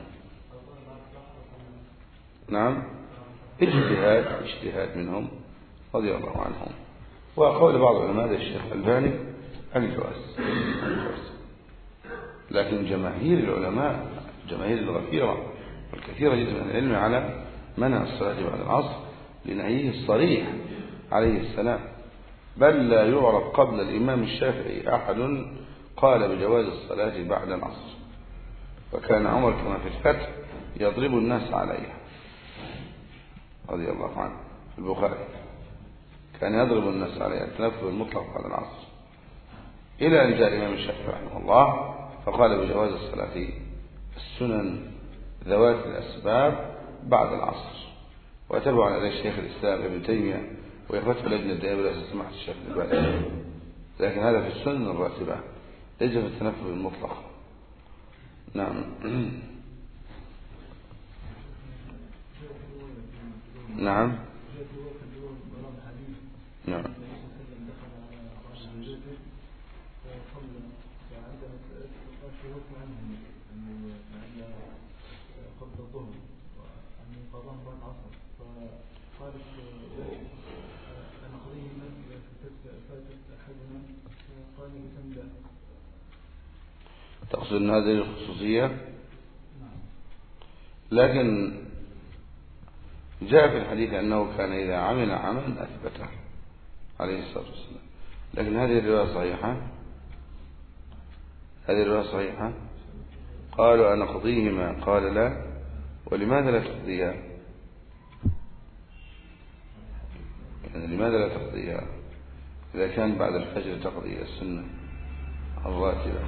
نعم. اجتهاد اجتهاد منهم رضي الله عنهم، وقول بعض العلماء الشيخ الألباني الجواز، لكن جماهير العلماء جماهير الغفيرة والكثيرة جدا من العلم على منع الصلاة بعد العصر لنهيه الصريح عليه السلام. بل لا يعرف قبل الإمام الشافعي أحد قال بجواز الصلاة بعد العصر، وكان عمر كما في الفتح يضرب الناس عليها رضي الله عنه في البخاري، كان يضرب الناس عليها التنفذ المطلق بعد العصر، إلى أن جاء الإمام الشافعي رحمه الله فقال بجواز الصلاة السنن ذوات الأسباب بعد العصر. وتبع على الشيخ الإسلام ابن تيمية ويفتح لجنة الدائرة ولا سماحة الشيخ الألباني، لكن هذا في السنن الراتبة ليس في التنفذ المطلق. نعم. نعم. نعم. تقصد أن هذه الخصوصية، لكن جاء في الحديث أنه كان إذا عمل عملا أثبته عليه الصلاة والسلام. لكن هذه الرواية صحيحة، هذه الرواية صحيحة. قالوا أنا أقضيهما، قال لا. ولماذا لا تقضيها؟ يعني لماذا لا تقضيها إذا كان بعد الفجر تقضي السنة الراتبة؟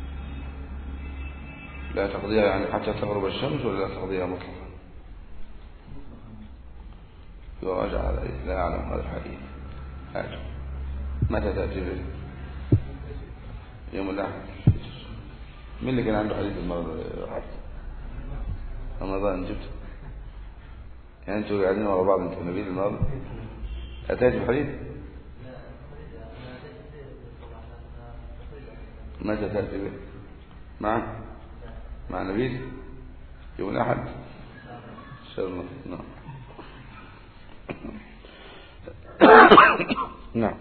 لا تقضيها يعني حتى تغرب الشمس، ولا لا تقضيها مطلقا؟ يراجع على لا أعلم هذا الحديث. هاجم. متى تأتي به؟ يوم الأحد. من اللي كان عنده حديث المرض رمضان جبته؟ يعني أنتوا قاعدين ورا بعض أنتوا نبيل المرض أتيت بحديث؟ متى تأتي به؟ مع مع نبيل يوم الأحد إن شاء الله. نعم. نعم.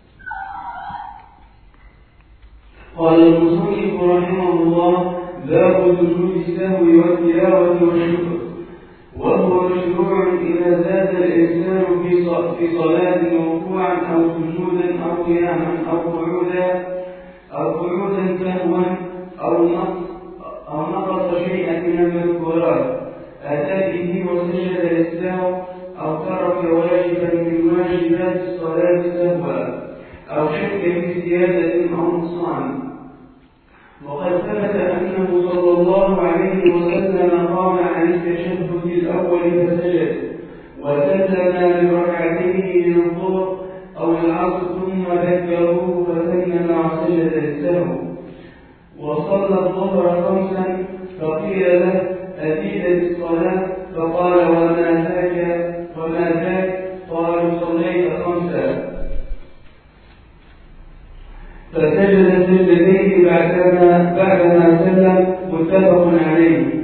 قال المصنف رحمه الله: باب سجود السهو والتلاوة والشكر. وهو مشروع إذا زاد الإنسان في صلاة ركوعا أو سجودا أو قياما أو قعودا أو قعودا سهوا أو نقص أو نقص شيئا من المذكورات أتى به وسجد للسهو، أو ترك واجبا من واجبات الصلاة سهوا، أو شك في زيادة أو نقصان. وقد ثبت أنه صلى الله عليه وسلم قام عن التشهد الأول فسجد، وسلم لركعتين من الظهر أو العصر ثم ذكروه فسلم وسجد للسهو. وصلى الظهر خمسا فقيل له: أزيدت الصلاة؟ فقال: وما ذاك وما ذاك؟ قالوا: صليت خمسا. فسجد سجدتين بعدما بعدما سلم، متفق عليه.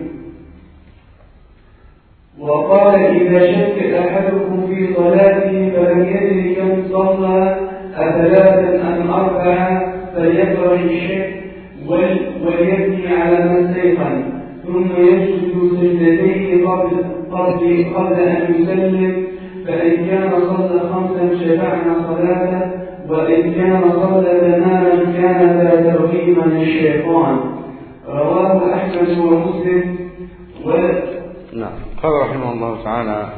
وقال: إذا شك أحدكم في صلاته فلم يدري كم صلى أثلاثا أم أربعة فليكره الشك وليبني على ما استيقن، ثم يسجد سجدتين قبل قبل قبل أن يسلم. فإن كان صلى خمسا شفعنا صلاته، وإن كان صلى تماما كان ذا ترغيب من الشيطان. رواه أحمد ومسلم. و... نعم. قال رحمه الله تعالى: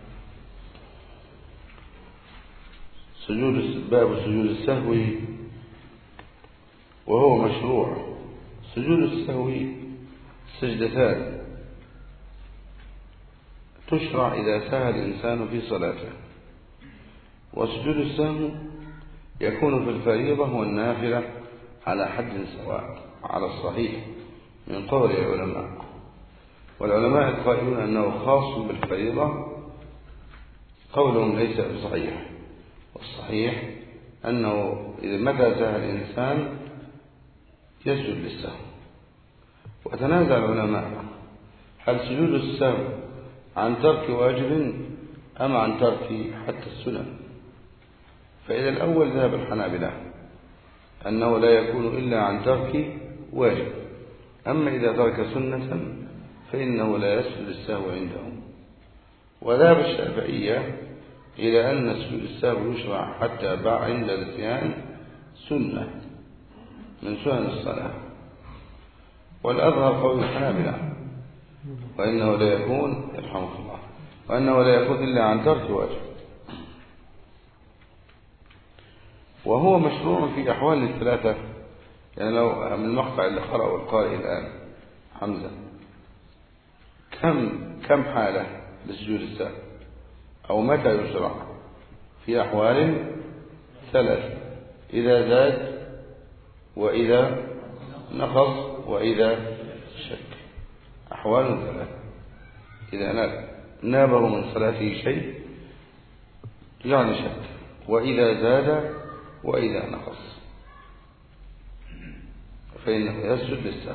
سجود باب سجود السهو. وهو مشروع. سجود السهو سجدتان تشرع إذا سهى الإنسان في صلاته. وسجود السهو يكون في الفريضة والنافلة على حد سواء على الصحيح من قول العلماء. والعلماء القائلون أنه خاص بالفريضة قولهم ليس بصحيح، والصحيح أنه إذا متى سهى الإنسان يسجد للسهو. وتنازع العلماء هل سجود السهو عن ترك واجب أم عن ترك حتى السنن. فإذا الأول ذهب الحنابلة أنه لا يكون إلا عن ترك واجب، أما إذا ترك سنة فإنه لا يسجد السهو عندهم. وذهب الشافعية إلى أن سجود السهو يشرع حتى باع عند الاتيان سنة من سنن الصلاة. والأظهر قول الحنابلة وإنه لا يكون يرحمك الله وأنه لا يكون إلا عن ترك واجب. وهو مشروع في أحوال الثلاثة. يعني لو من المقطع اللي قرأه القارئ الآن حمزة، كم كم حالة لسجود السهو أو متى يشرع؟ في أحوال ثلاث: إذا زاد، وإذا نقص، وإذا شك. أحوال ثلاث: إذا نابه من صلاته شيء يعني شك، وإذا زاد، وإذا نقص، فإنه يسجد للسهو.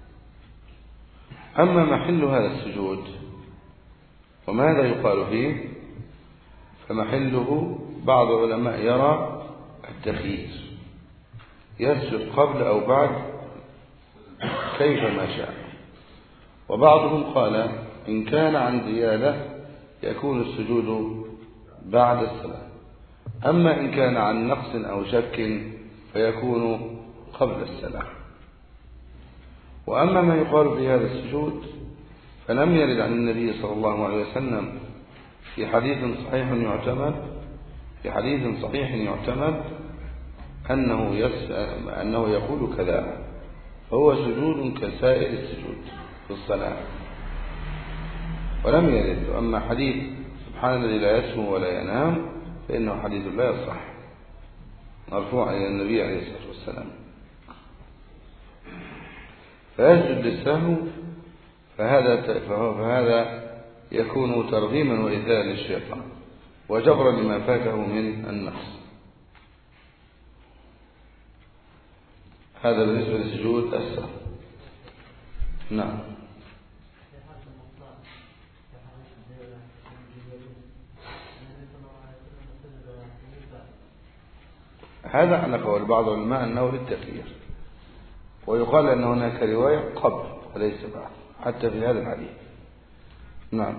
أما محل هذا السجود وماذا يقال فيه، فمحله بعض العلماء يرى التخيير، يسجد قبل أو بعد كيفما شاء. وبعضهم قال إن كان عن زيادة يكون السجود بعد السلام، أما إن كان عن نقص أو شك فيكون قبل السلام. وأما ما يقال في هذا السجود فلم يرد عن النبي صلى الله عليه وسلم في حديث صحيح يعتمد في حديث صحيح يعتمد أنه, يس أنه يقول كذا، فهو سجود كسائر السجود في الصلاة ولم يرد. وأما حديث سبحان الذي لا يسمو ولا ينام فإنه حديث لا يصح مرفوع إلى النبي عليه الصلاة والسلام. فيسجد للسهو فهذا, فهذا يكون ترغيما وإذاء للشيطان وجبرا لما فاته من النقص. هذا بالنسبة لسجود السهو. نعم. هذا على قول بعض العلماء أنه للتخيير، ويقال أن هناك رواية قبل وليس بعد حتى في هذا الحديث. نعم.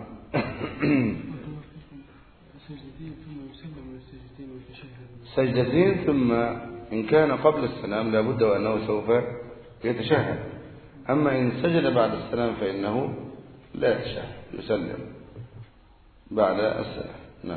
سجدتين ثم إن كان قبل السلام لابد وأنه سوف يتشهد، أما إن سجد بعد السلام فإنه لا يتشهد يسلم بعد السلام. نعم.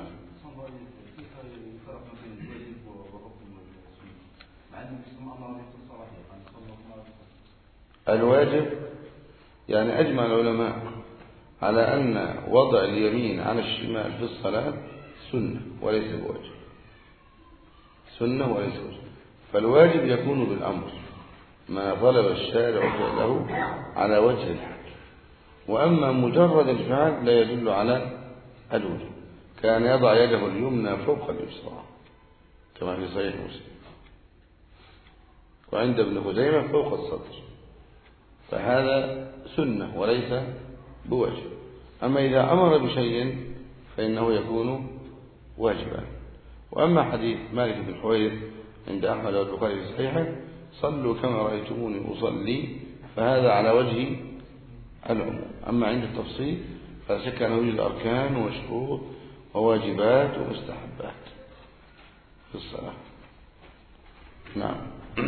الواجب يعني أجمع العلماء على أن وضع اليمين على الشمال في الصلاة سنة وليس بواجب، سنة وليس بواجب. فالواجب يكون بالأمر ما طلب الشارع فعله على وجه الحال، وأما مجرد الفعل لا يدل على الوجوب. كان يضع يده اليمنى فوق اليسرى كما في صحيح مسلم، وعند ابن خزيمة فوق الصدر، فهذا سنة وليس بواجب. أما إذا أمر بشيء فإنه يكون واجبا. وأما حديث مالك بن حويرث عند أحمد والبخاري في صحيحه صلوا كما رأيتموني أصلي، فهذا على وجه العموم. أما عند التفصيل فلا شك أنه يوجد أركان وشروط وواجبات ومستحبات في الصلاة. نعم.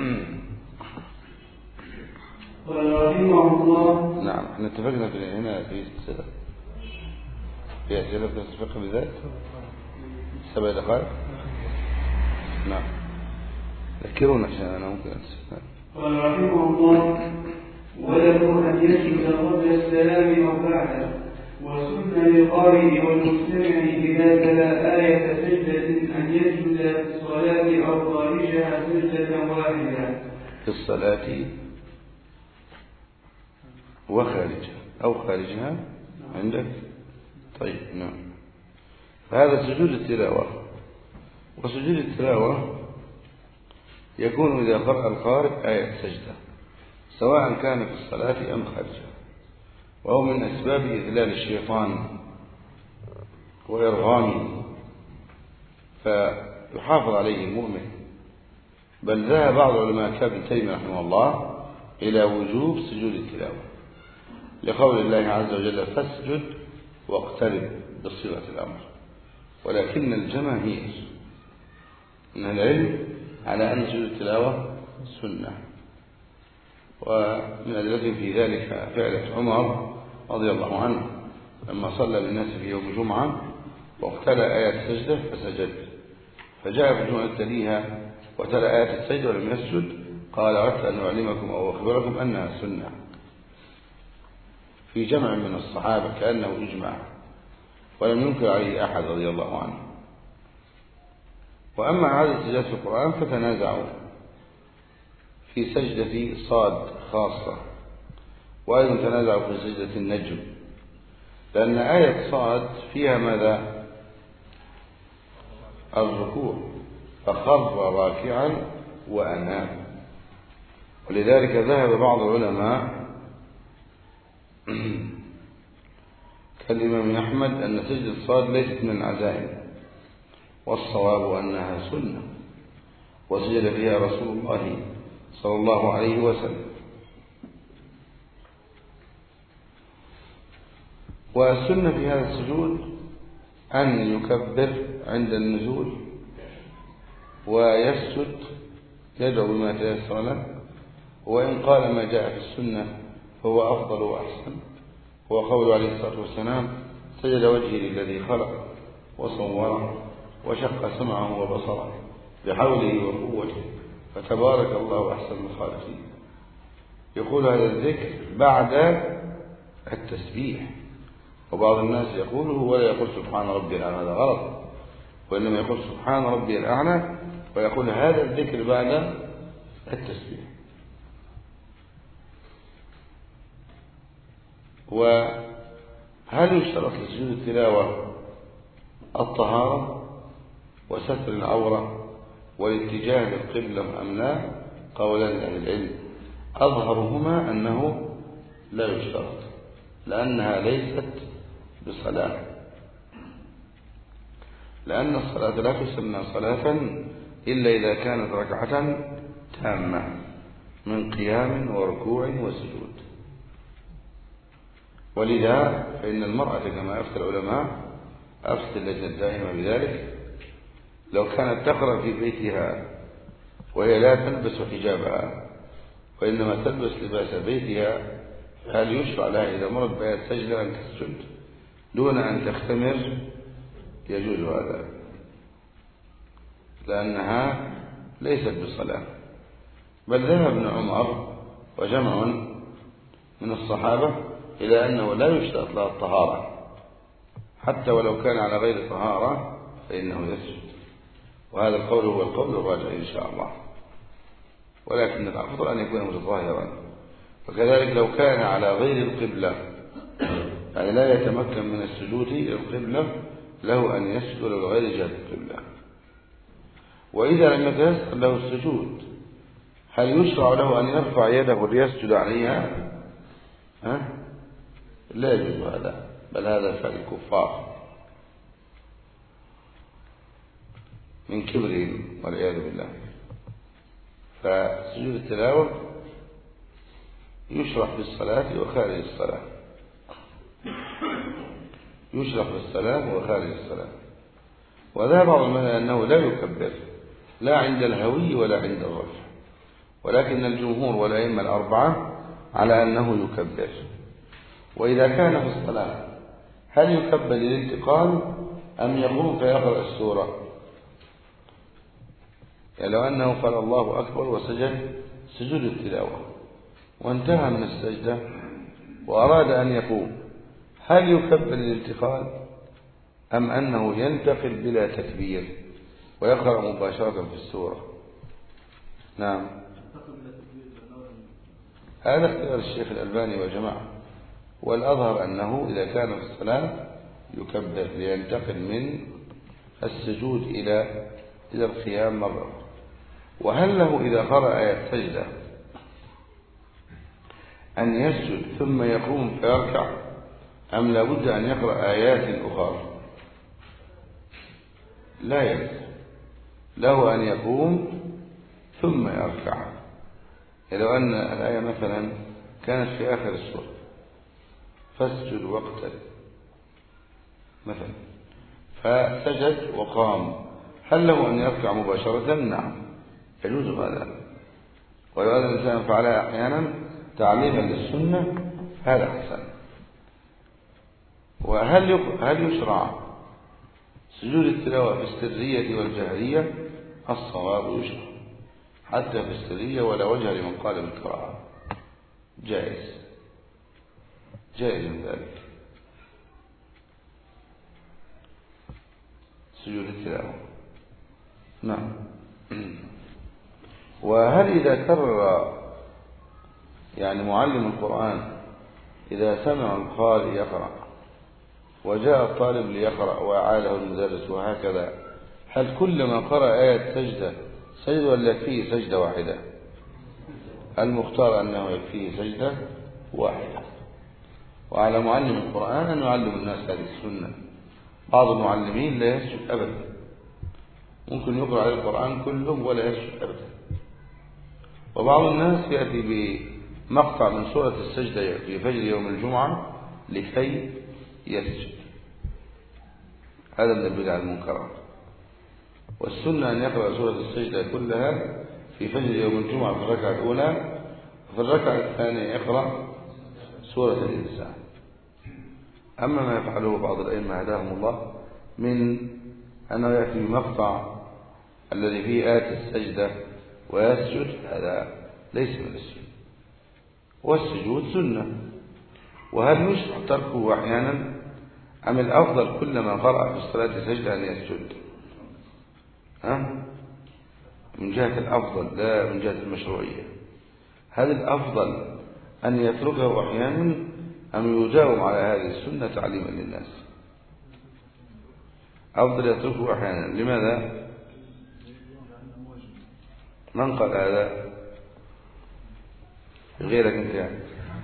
قال رحمه الله. نعم. احنا اتفقنا في هنا في السلام في أسئلة تتفق بذلك سبع دقائق. نعم. ذكرونا عشان أنا ممكن أنسى. قال رحمه الله وله أن يسجد قبل السلام أو بعده، وسن للقارئ والمستمع إذا تلا آية سجدة أن يسجد في الصلاة أو خارجها سجدة واحدة في الصلاة وخارجها أو خارجها عندك. طيب. نعم. فهذا سجود التلاوة. وسجود التلاوة يكون إذا قرأ القارئ آية سجدة سواء كان في الصلاة أم خارجها، وهو من أسباب إذلال الشيطان وإرغامه فيحافظ عليه المؤمن. بل ذهب بعض علماء كابن تيمية رحمه الله إلى وجوب سجود التلاوة لقول الله عز وجل فاسجد واقترب بصيغة الأمر، ولكن الجماهير من العلم على أن سجود التلاوة سنة. ومن أدلتهم في ذلك فعلة عمر رضي الله عنه لما صلى للناس في يوم الجمعة واقتلى آيات السجدة فسجد، فجاء في الجمعة التالية وتلا آيات السجدة ولم يسجد، قال أردت أن أعلمكم أو أخبركم أنها سنة في جمع من الصحابة كأنه إجماع، ولم ينكر عليه أحد رضي الله عنه. وأما عادة السجدات في القرآن فتنازعوا في سجدة صاد خاصة، وأيضا تنازعوا في سجدة النجم، لأن آية صاد فيها ماذا؟ الركوع، فخر راكعا وأناب. ولذلك ذهب بعض العلماء كالإمام أحمد أن سجدة صاد ليست من العزائم، والصواب أنها سنة وسجد فيها رسول الله صلى الله عليه وسلم. والسنة في هذا السجود أن يكبر عند النزول ويسجد يدعو بما تيسر له، وإن قال ما جاء في السنة فهو أفضل وأحسن، هو قول عليه الصلاة والسلام: سجد وجهي للذي خلق وصوره وشق سمعه وبصره بحوله وقوته فتبارك الله أحسن الخالقين. يقول هذا الذكر بعد التسبيح، وبعض الناس يقوله ولا يقول سبحان ربي الأعلى، هذا غلط، وإنما يقول سبحان ربي الأعلى ويقول هذا الذكر بعد التسبيح. وهل يشترط لسجود التلاوة الطهارة وستر العورة والاتجاه للقبلة أم لا؟ قولان أهل العلم، أظهرهما أنه لا يشترط، لأنها ليست بصلاة، لأن الصلاة لا تسمى صلاة إلا إذا كانت ركعة تامة من قيام وركوع وسجود. ولذا فإن المرأة كما أفتى العلماء، أفتى اللجنة الدائمة بذلك، لو كانت تقرأ في بيتها وهي لا تلبس حجابها وإنما تلبس لباس بيتها، فهل يشرع لها إذا مرت بآية سجدة أن تسجد دون أن تختمر؟ يجوز هذا، لأنها ليست بصلاة. بل ذهب ابن عمر وجمع من الصحابة إلى أنه لا يشترط لها الطهارة، حتى ولو كان على غير طهارة فإنه يسجد، وهذا القول هو القول الراجع إن شاء الله، ولكن الأفضل أن يكون متطهرا. وكذلك لو كان على غير القبلة، يعني لا يتمكن من السجود إلى القبلة، له أن يسجد لغير جهة القبلة. وإذا لم يتيسر له السجود، هل يشرع له أن يرفع يده ليسجد عليها؟ ها؟ لا يجوز هذا، بل هذا فعل الكفار من كبرهم والعياذ بالله. فسجود التلاوة يشرح في الصلاة وخارج الصلاة، يشرح في الصلاة وخارج الصلاة. وذهب بعض المذاهب أنه لا يكبر، لا عند الهوي ولا عند الرفع، ولكن الجمهور والأئمة الأربعة على أنه يكبر. وإذا كان في الصلاة هل يكبر للانتقال أم يقوم فيقرأ السورة؟ يعني لو أنه قال الله أكبر وسجد سجود التلاوة وانتهى من السجدة وأراد أن يقوم، هل يكبر للانتقال أم أنه ينتقل بلا تكبير ويقرأ مباشرة في السورة؟ نعم، هذا اختيار الشيخ الألباني وجماعة، والأظهر أنه إذا كان في الصلاة يكبر لينتقل من السجود إلى إلى القيام مرة. وهل له إذا قرأ آية سجدة أن يسجد ثم يقوم فيركع، أم لابد أن يقرأ آيات أخرى؟ لا يلزم، له أن يقوم ثم يركع. لو أن الآية مثلا كانت في آخر السورة فاسجد واقترب مثلا، فسجد وقام، هل له أن يركع مباشرة؟ نعم، يجوز هذا. ولو أن الإنسان فعلها أحيانا تعليما للسنة هذا حسن. وهل هل يشرع سجود التلاوة في السرية والجهرية؟ الصواب يشرع حتى في السرية، ولا وجه لمن قال بالكراهة، جائز جائز ذلك سجود التلاوة. نعم. وهل إذا كرر يعني معلم القرآن إذا سمع القارئ يقرأ وجاء الطالب ليقرأ وأعاده المدرس وهكذا، هل كلما قرأ آية سجدة سجد ولا يكفيه سجدة واحدة؟ المختار أنه يكفيه سجدة واحدة. وعلى معلم القرآن أن يعلم الناس هذه السنة. بعض المعلمين لا يسجد أبدا، ممكن يقرأ على القرآن كله ولا يسجد أبدا، وبعض الناس يأتي بمقطع من سورة السجدة في فجر يوم الجمعة لكي يسجد، هذا من البدع المنكرة. والسنة أن يقرأ سورة السجدة كلها في فجر يوم الجمعة في الركعة الأولى، وفي الركعة الثانية يقرأ سورة الإنسان. أما ما يفعله بعض الأئمة هداهم الله من أنه يأتي بمقطع الذي فيه آية السجدة ويسجد، هذا ليس من السنة، والسجود سنة. وهل يشرع تركه أحيانا أم الأفضل كلما قرأ في الصلاة سجدة أن يسجد؟ ها؟ من جهة الأفضل لا من جهة المشروعية. هل الأفضل أن يتركه أحيانا أم يداوم على هذه السنة تعليما للناس؟ أفضل يتركه أحيانا. لماذا؟ من قال هذا غيرك أنت يعني؟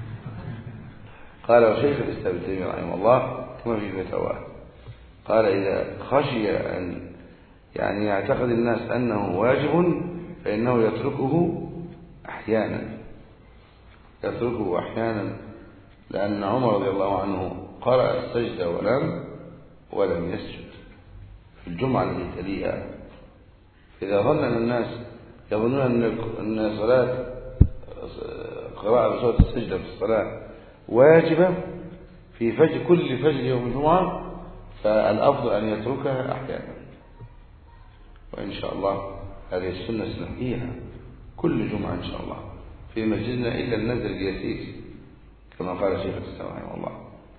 قال شيخ الإسلام ابن تيمية رحمه الله كما في فتاواه، قال إذا خشي أن يعني يعتقد الناس أنه واجب فإنه يتركه أحيانا يتركه أحيانا لأن عمر رضي الله عنه قرأ السجدة ولم ولم يسجد في الجمعة التي تليها. إذا ظن أن الناس يظنون أن صلاة قراءة بسورة السجدة في الصلاة واجبة في فجر كل فجر يوم الجمعة، فالأفضل أن يتركها أحيانا. وإن شاء الله هذه السنة سنحييها كل جمعة إن شاء الله في مسجدنا إلا النذر اليسير كما قال شيخ الإسلام رحمه الله.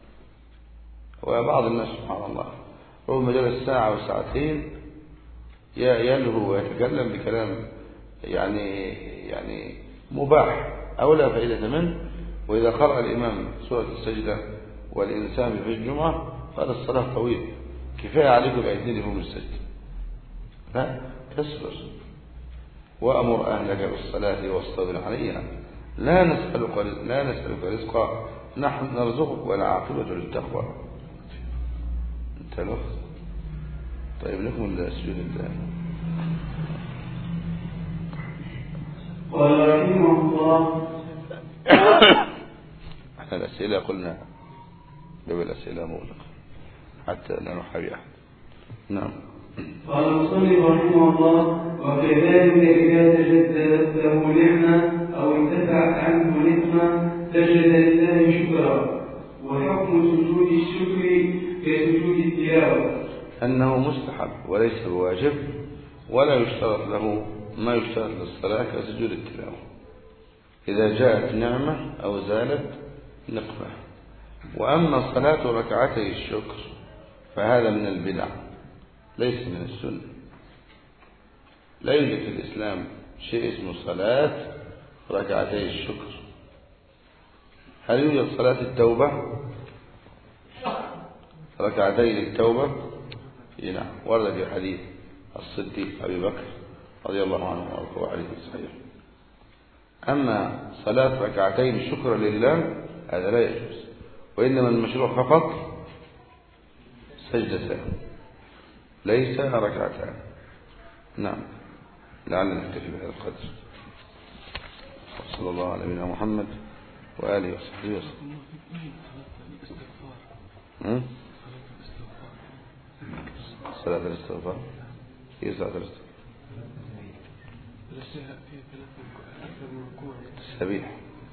وبعض الناس سبحان الله ربما جلس ساعة وساعتين يلهو ويتكلم بكلام يعني يعني مباح أو لا فائدة منه، وإذا قرأ الإمام سورة السجدة والإنسان في الجمعة قال الصلاة طويل، كفاية عليكم الآيتين هم السجدة، لا تصبر وأمر أهلك بالصلاة واصطبر عليها لا نسألك لا نسألك رزقا نحن نرزقك والعاقبة للتقوى. انت الوقت طيب نكمل السجود الله. قال رحمه الله احنا الأسئلة قلنا باب الأسئلة مغلق حتى لا نحابي أحد. نعم. قال المصنف رحمه الله وكذلك إذا تجددت له نعمة أو انتفعت عنه نقمة سجد لله شكرا. وحكم سجود الشكر كسجود التلاوة أنه مستحب وليس بواجب، ولا يشترط له ما يشترط للصلاة كسجود التلاوة إذا جاءت نعمة أو زالت نقمة. وأما صلاة ركعتي الشكر فهذا من البدع ليس من السنة. لا يوجد في الإسلام شيء اسمه صلاة ركعتي الشكر. هل يوجد صلاة التوبة ركعتي للتوبة؟ نعم، ورد في حديث الصديق أبي بكر رضي الله عنه وارضاه عليه صحيح. أما صلاة ركعتين شكرا لله هذا لا يجوز، وإنما المشروع فقط سجدتان ليس ركعتان. نعم، لعلنا نكتفي بهذا القدر. صلى الله على نبينا محمد وآله وصحبه وسلم. صلاة الاستغفار هي صلاة الاستغفار التسبيح.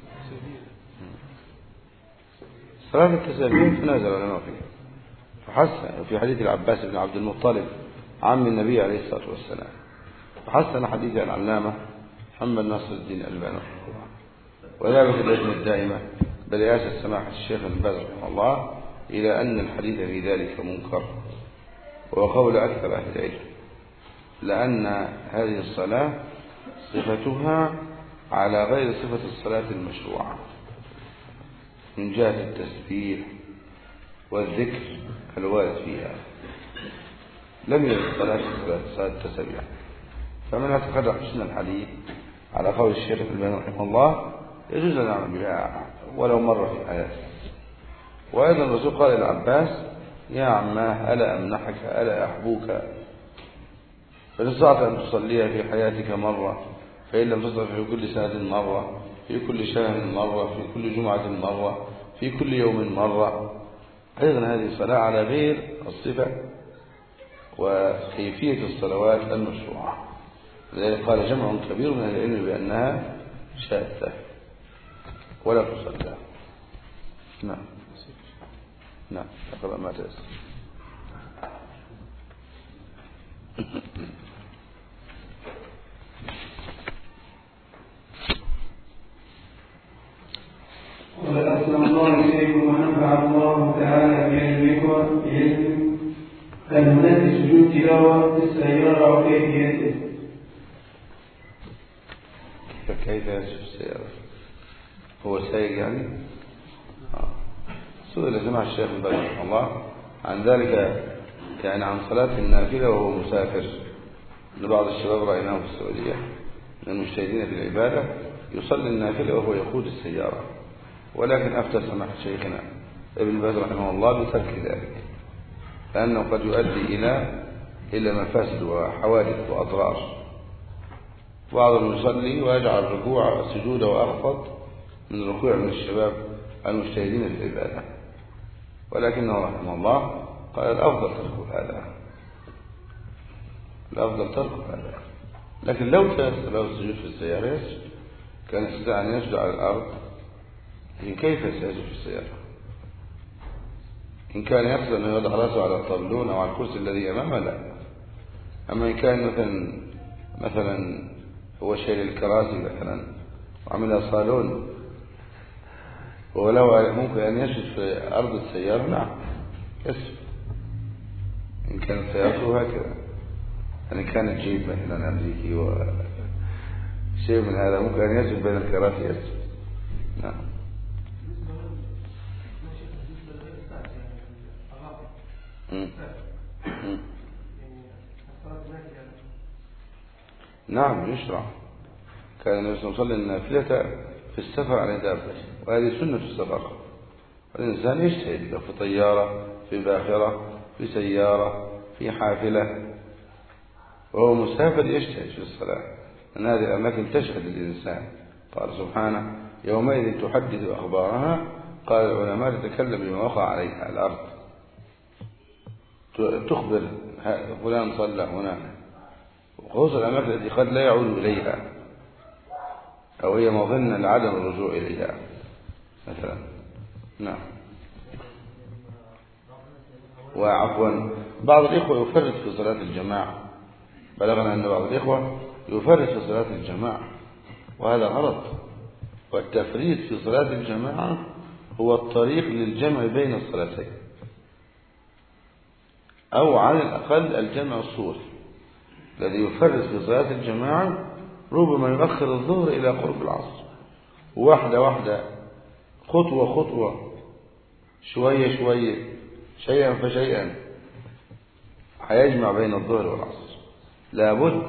صلاة التسبيح تنازل العلماء فيها، فحسن في حديث العباس بن عبد المطلب عم النبي عليه الصلاة والسلام، فحسن حديث العلامة محمد ناصر الدين الألباني رحمه الله، وذهبت اللجنة الدائمة برئاسة سماحة الشيخ الباز رحمه الله إلى أن الحديث في ذلك منكر، وقول أكثر أهل العلم، لأن هذه الصلاة صفتها على غير صفة الصلاة المشروعة من جهة التسبيح والذكر الوارد فيها. لم يرد صلاة صلاة التسبيح، فمن اعتقد حسن الحديث على قول الشيخ الألباني رحمه الله يجوز أن نعمل بها ولو مرة في حياته. وأيضا الرسول قال للعباس يا عماه ألا أمنحك ألا أحبوك، فإن استطعت أن تصليها في حياتك مرة فإن لم تستطع في كل سنة مرة، في كل شهر مرة، في كل جمعة مرة، في كل يوم مرة. أيضا هذه الصلاة على غير الصفة وكيفية الصلوات المشروعة. لذلك قال جمع كبير من العلم بأنها شاذة ولا تصلى. نعم نعم اقرأ ما تيسر. قال أحسن الله إليكم ونفع الله تعالى بعلمكم بعلم هل هناك سجود تلاوة في السيارة وكيفيته؟ كيف يسجد في السيارة؟ هو سايق يعني؟ آه. سئل جماعة الشيخ الباز رحمه الله عن ذلك، يعني عن صلاة النافلة وهو مسافر. لبعض الشباب رأيناه في السعودية من المجتهدين في العبادة يصلي النافلة وهو يقود السيارة، ولكن أفتى سماحة شيخنا ابن باز رحمه الله بترك ذلك، لأنه قد يؤدي إلى إلى مفاسد وحوادث وأضرار. بعضهم يصلي ويجعل ركوع سجوده وأخفض من ركوع من الشباب المجتهدين في العبادة، ولكنه رحمه الله قال الأفضل ترك هذا، الأفضل ترك هذا. لكن لو تيسر له السجود في السيارة يسجد، كان يستطيع أن يسجد على الأرض. لكن كيف سيسجد في السيارة؟ إن كان يقصد أن يوضع رأسه على الطبلون أو على الكرسي الذي أمامه لا. أما إن كان مثلا مثلا هو شايل الكراسي مثلا وعملها صالون ولو ممكن أن يسجد في أرض السيارة نعم يسجد، إن كانت سيارته هكذا. يعني كانت جيب مثلا أمريكي وشيء من هذا ممكن أن يسجد بين الكراسي يسجد. نعم مم. مم. نعم يشرع. كان النبي صلى الله عليه وسلم النافلة في السفر على دابته، وهذه سنة السفر. والإنسان يجتهد لو في طيارة، في باخرة، في سيارة، في حافلة، وهو مسافر يجتهد في الصلاة، أن هذه الأماكن تشهد للإنسان. قال سبحانه يومئذ تحدث أخبارها، قال العلماء تتكلم بما وقع عليها الأرض، تخبر فلان صلى هنا، وخصوصا الأماكن التي قد لا يعود إليها أو هي مظنة لعدم الرجوع إليها مثلا. نعم. وعفوا بعض الإخوة يفرط في صلاة الجماعة، بلغنا أن بعض الإخوة يفرط في صلاة الجماعة، وهذا غلط. والتفريط في صلاة الجماعة هو الطريق للجمع بين الصلاتين، أو على الأقل الجمع الصوري. الذي يفرط في صلاة الجماعة ربما يؤخر الظهر إلى قرب العصر، واحدة واحدة، خطوة خطوة، شوية شوية، شيئا فشيئا، حيجمع بين الظهر والعصر لابد.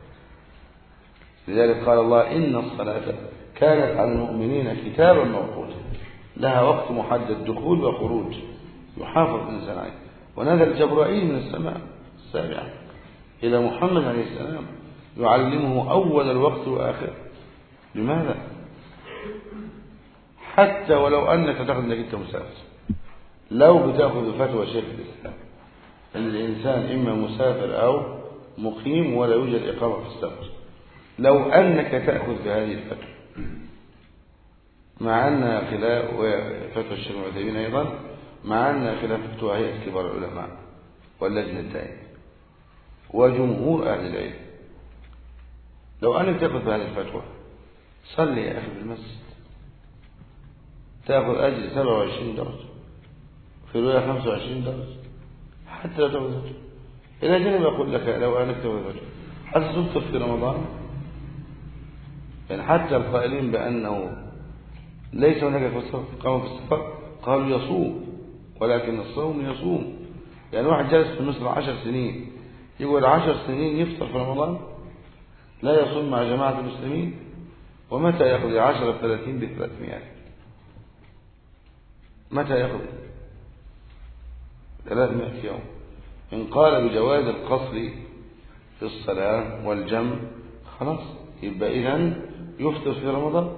لذلك قال الله إن الصلاة كانت على المؤمنين كتابا موقوتا، لها وقت محدد دخول وخروج يحافظ الإنسان عليه. ونزل جبرائيل من السماء السابعة إلى محمد عليه السلام يعلمه أول الوقت وآخر. لماذا؟ حتى ولو أنك تعتقد أنك أنت مسافر، لو بتأخذ فتوى شيخ الإسلام أن الإنسان إما مسافر أو مقيم ولا يوجد إقامة في السفر، لو أنك تأخذ بهذه الفتوى، مع أن خلاف فتوى الشيخ ابن عثيمين أيضا، مع أن خلاف فتوى هيئة كبار العلماء واللجنة الدائمة وجمهور أهل العلم، لو أنك تأخذ بهذه الفتوى صلي يا أخي بالمسجد، تأخذ أجل سبعة وعشرين درجة، في رواية خمسة وعشرين درجة، حتى لا تأخذ فتوى. إلى جانب أقول لك لو أنك تأخذ فتوى هل تفطر في رمضان؟ يعني حتى القائلين بأنه ليس هناك قام في السفر قالوا يصوم، ولكن الصوم يصوم. يعني واحد جالس في مصر عشر سنين يقول عشر سنين يفطر في رمضان، لا يصوم مع جماعة المسلمين، ومتى يقضي عشرة ثلاثين بثلاثمائة؟ متى يقضي ثلاثمائة يوم؟ إن قال بجواز القصر في الصلاة والجمع خلاص يبقى إذن يفطر في رمضان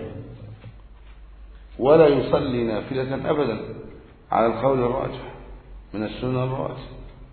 ولا يصلي نافلة أبدا على القول الراجح من السنة الراتبة.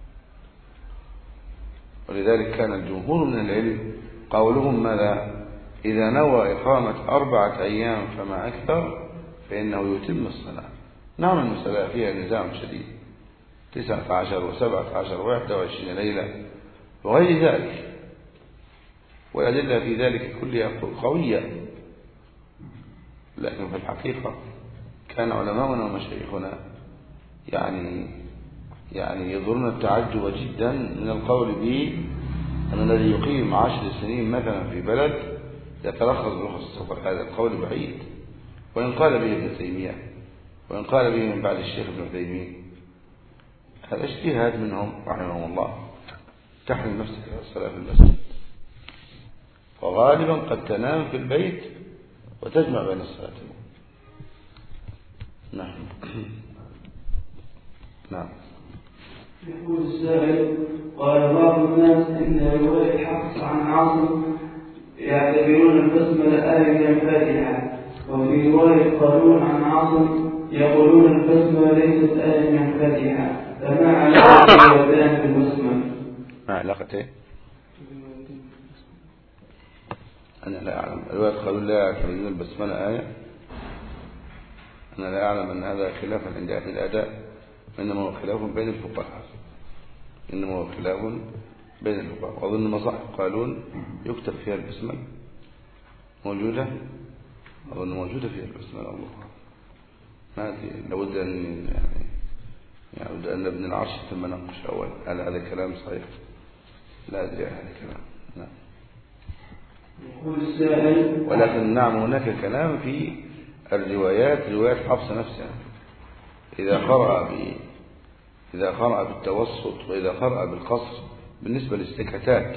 ولذلك كان الجمهور من العلم قولهم ماذا؟ إذا نوى إقامة أربعة أيام فما أكثر فإنه يتم الصلاة. نعم المسألة فيها نزاع شديد، تسعة عشر وسبعة عشر وواحد وعشرين ليلة وغير ذلك، والأدلة في ذلك كلها قوية. لكن في الحقيقة كان علماؤنا ومشايخنا يعني يعني يظهرون التعجب جدا من القول به أن الذي يقيم عشر سنين مثلا في بلد يتلخص برخص السفر. هذا القول بعيد، وإن قال به ابن تيمية وإن قال به من بعد الشيخ ابن تيمية، هذا اجتهاد منهم رحمهم الله. تحمل نفسك على الصلاة في المسجد، وغالبا قد تنام في البيت وتجمع بين الصلاتين. نعم نعم. يقول السائل: قال بعض الناس إن رواية حفص عن عاصم يعتبرون البسملة آية من الفاتحة، وفي رواية قالون عن عاصم يقولون البسملة ليست آية من الفاتحة، فما علاقة الروايتان بالبسملة؟ ما علاقته؟ أنا لا أعلم. الرواية قالون لا يعتبرون البسملة آية، أنا لا أعلم أن هذا خلافا عند أهل الأداء، إنما هو خلاف بين الفقهاء، إنما هو خلاف بين الفقهاء. وأظن مصاحف قالون يكتب فيها البسملة موجودة، أظن موجودة فيها البسملة. الله ما أدري، لابد أن يعني يعني أن ابن العرش ثم نقش أول هل هذا كلام صحيح؟ لا أدري هذا الكلام. نعم. ولكن نعم هناك كلام في الروايات، روايات حفص نفسها، إذا قرأ ب إذا قرأ بالتوسط وإذا قرأ بالقصر بالنسبة للسكتات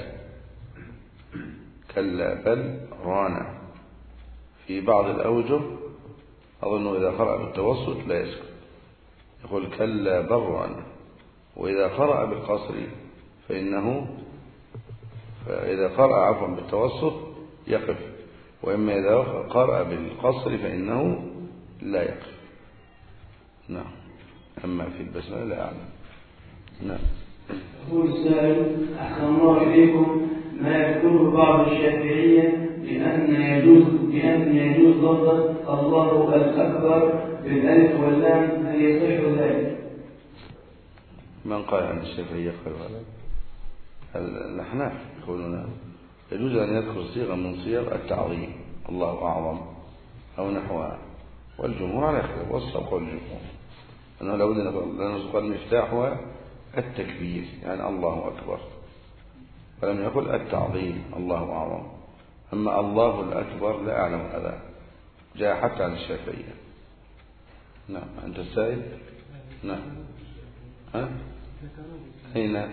كلا بل رانا. في بعض الأوجه أظن إذا قرأ بالتوسط لا يسكت، يقول كلا بل رانا. وإذا قرأ بالقصر فإنه فإذا قرأ عفوا بالتوسط يقف، وإما إذا قرأ بالقصر فإنه لا يقف. نعم. أما في البسملة لا أعلم. نعم. يقول السائل: أحسن الله إليكم، ما يذكره بعض الشافعية بأن يجوز بأن يجوز لفظ الله الأكبر بالألف واللام، هل يصح ذلك؟ من قال عن الشافعية قال هذا؟ الأحناف يقولون يجوز أن يذكر صيغة من صيغ التعظيم، الله أعظم أو نحوها، والجمهور على خلاف. والصواب قول الجمهور أنه لابد أن نذكر المفتاح التكبير، يعني الله أكبر، ولم يقل التعظيم الله أعظم. أما الله الأكبر لا أعلم هذا، جاء حتى عن الشافعية. نعم. أنت السائل؟ نعم. ها؟ أين؟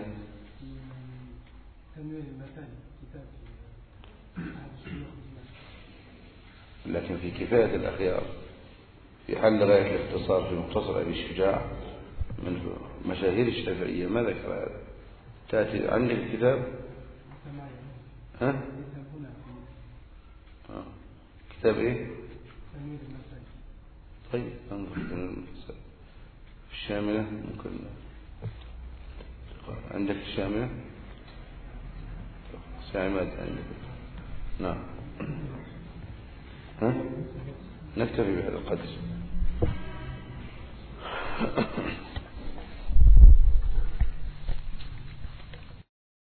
لكن في كفاية الأخيار في حل غاية الاختصار في مختصر أبي الشجاع من مشاهير الشافعية ما ذكر هذا. تأتي عندك الكتاب؟ ها؟ آه. كتاب إيه؟ طيب انظر في الشاملة. ممكن عندك الشاملة؟ سعيمات عندك. نعم. ها؟ نكتفي بهذا القدر.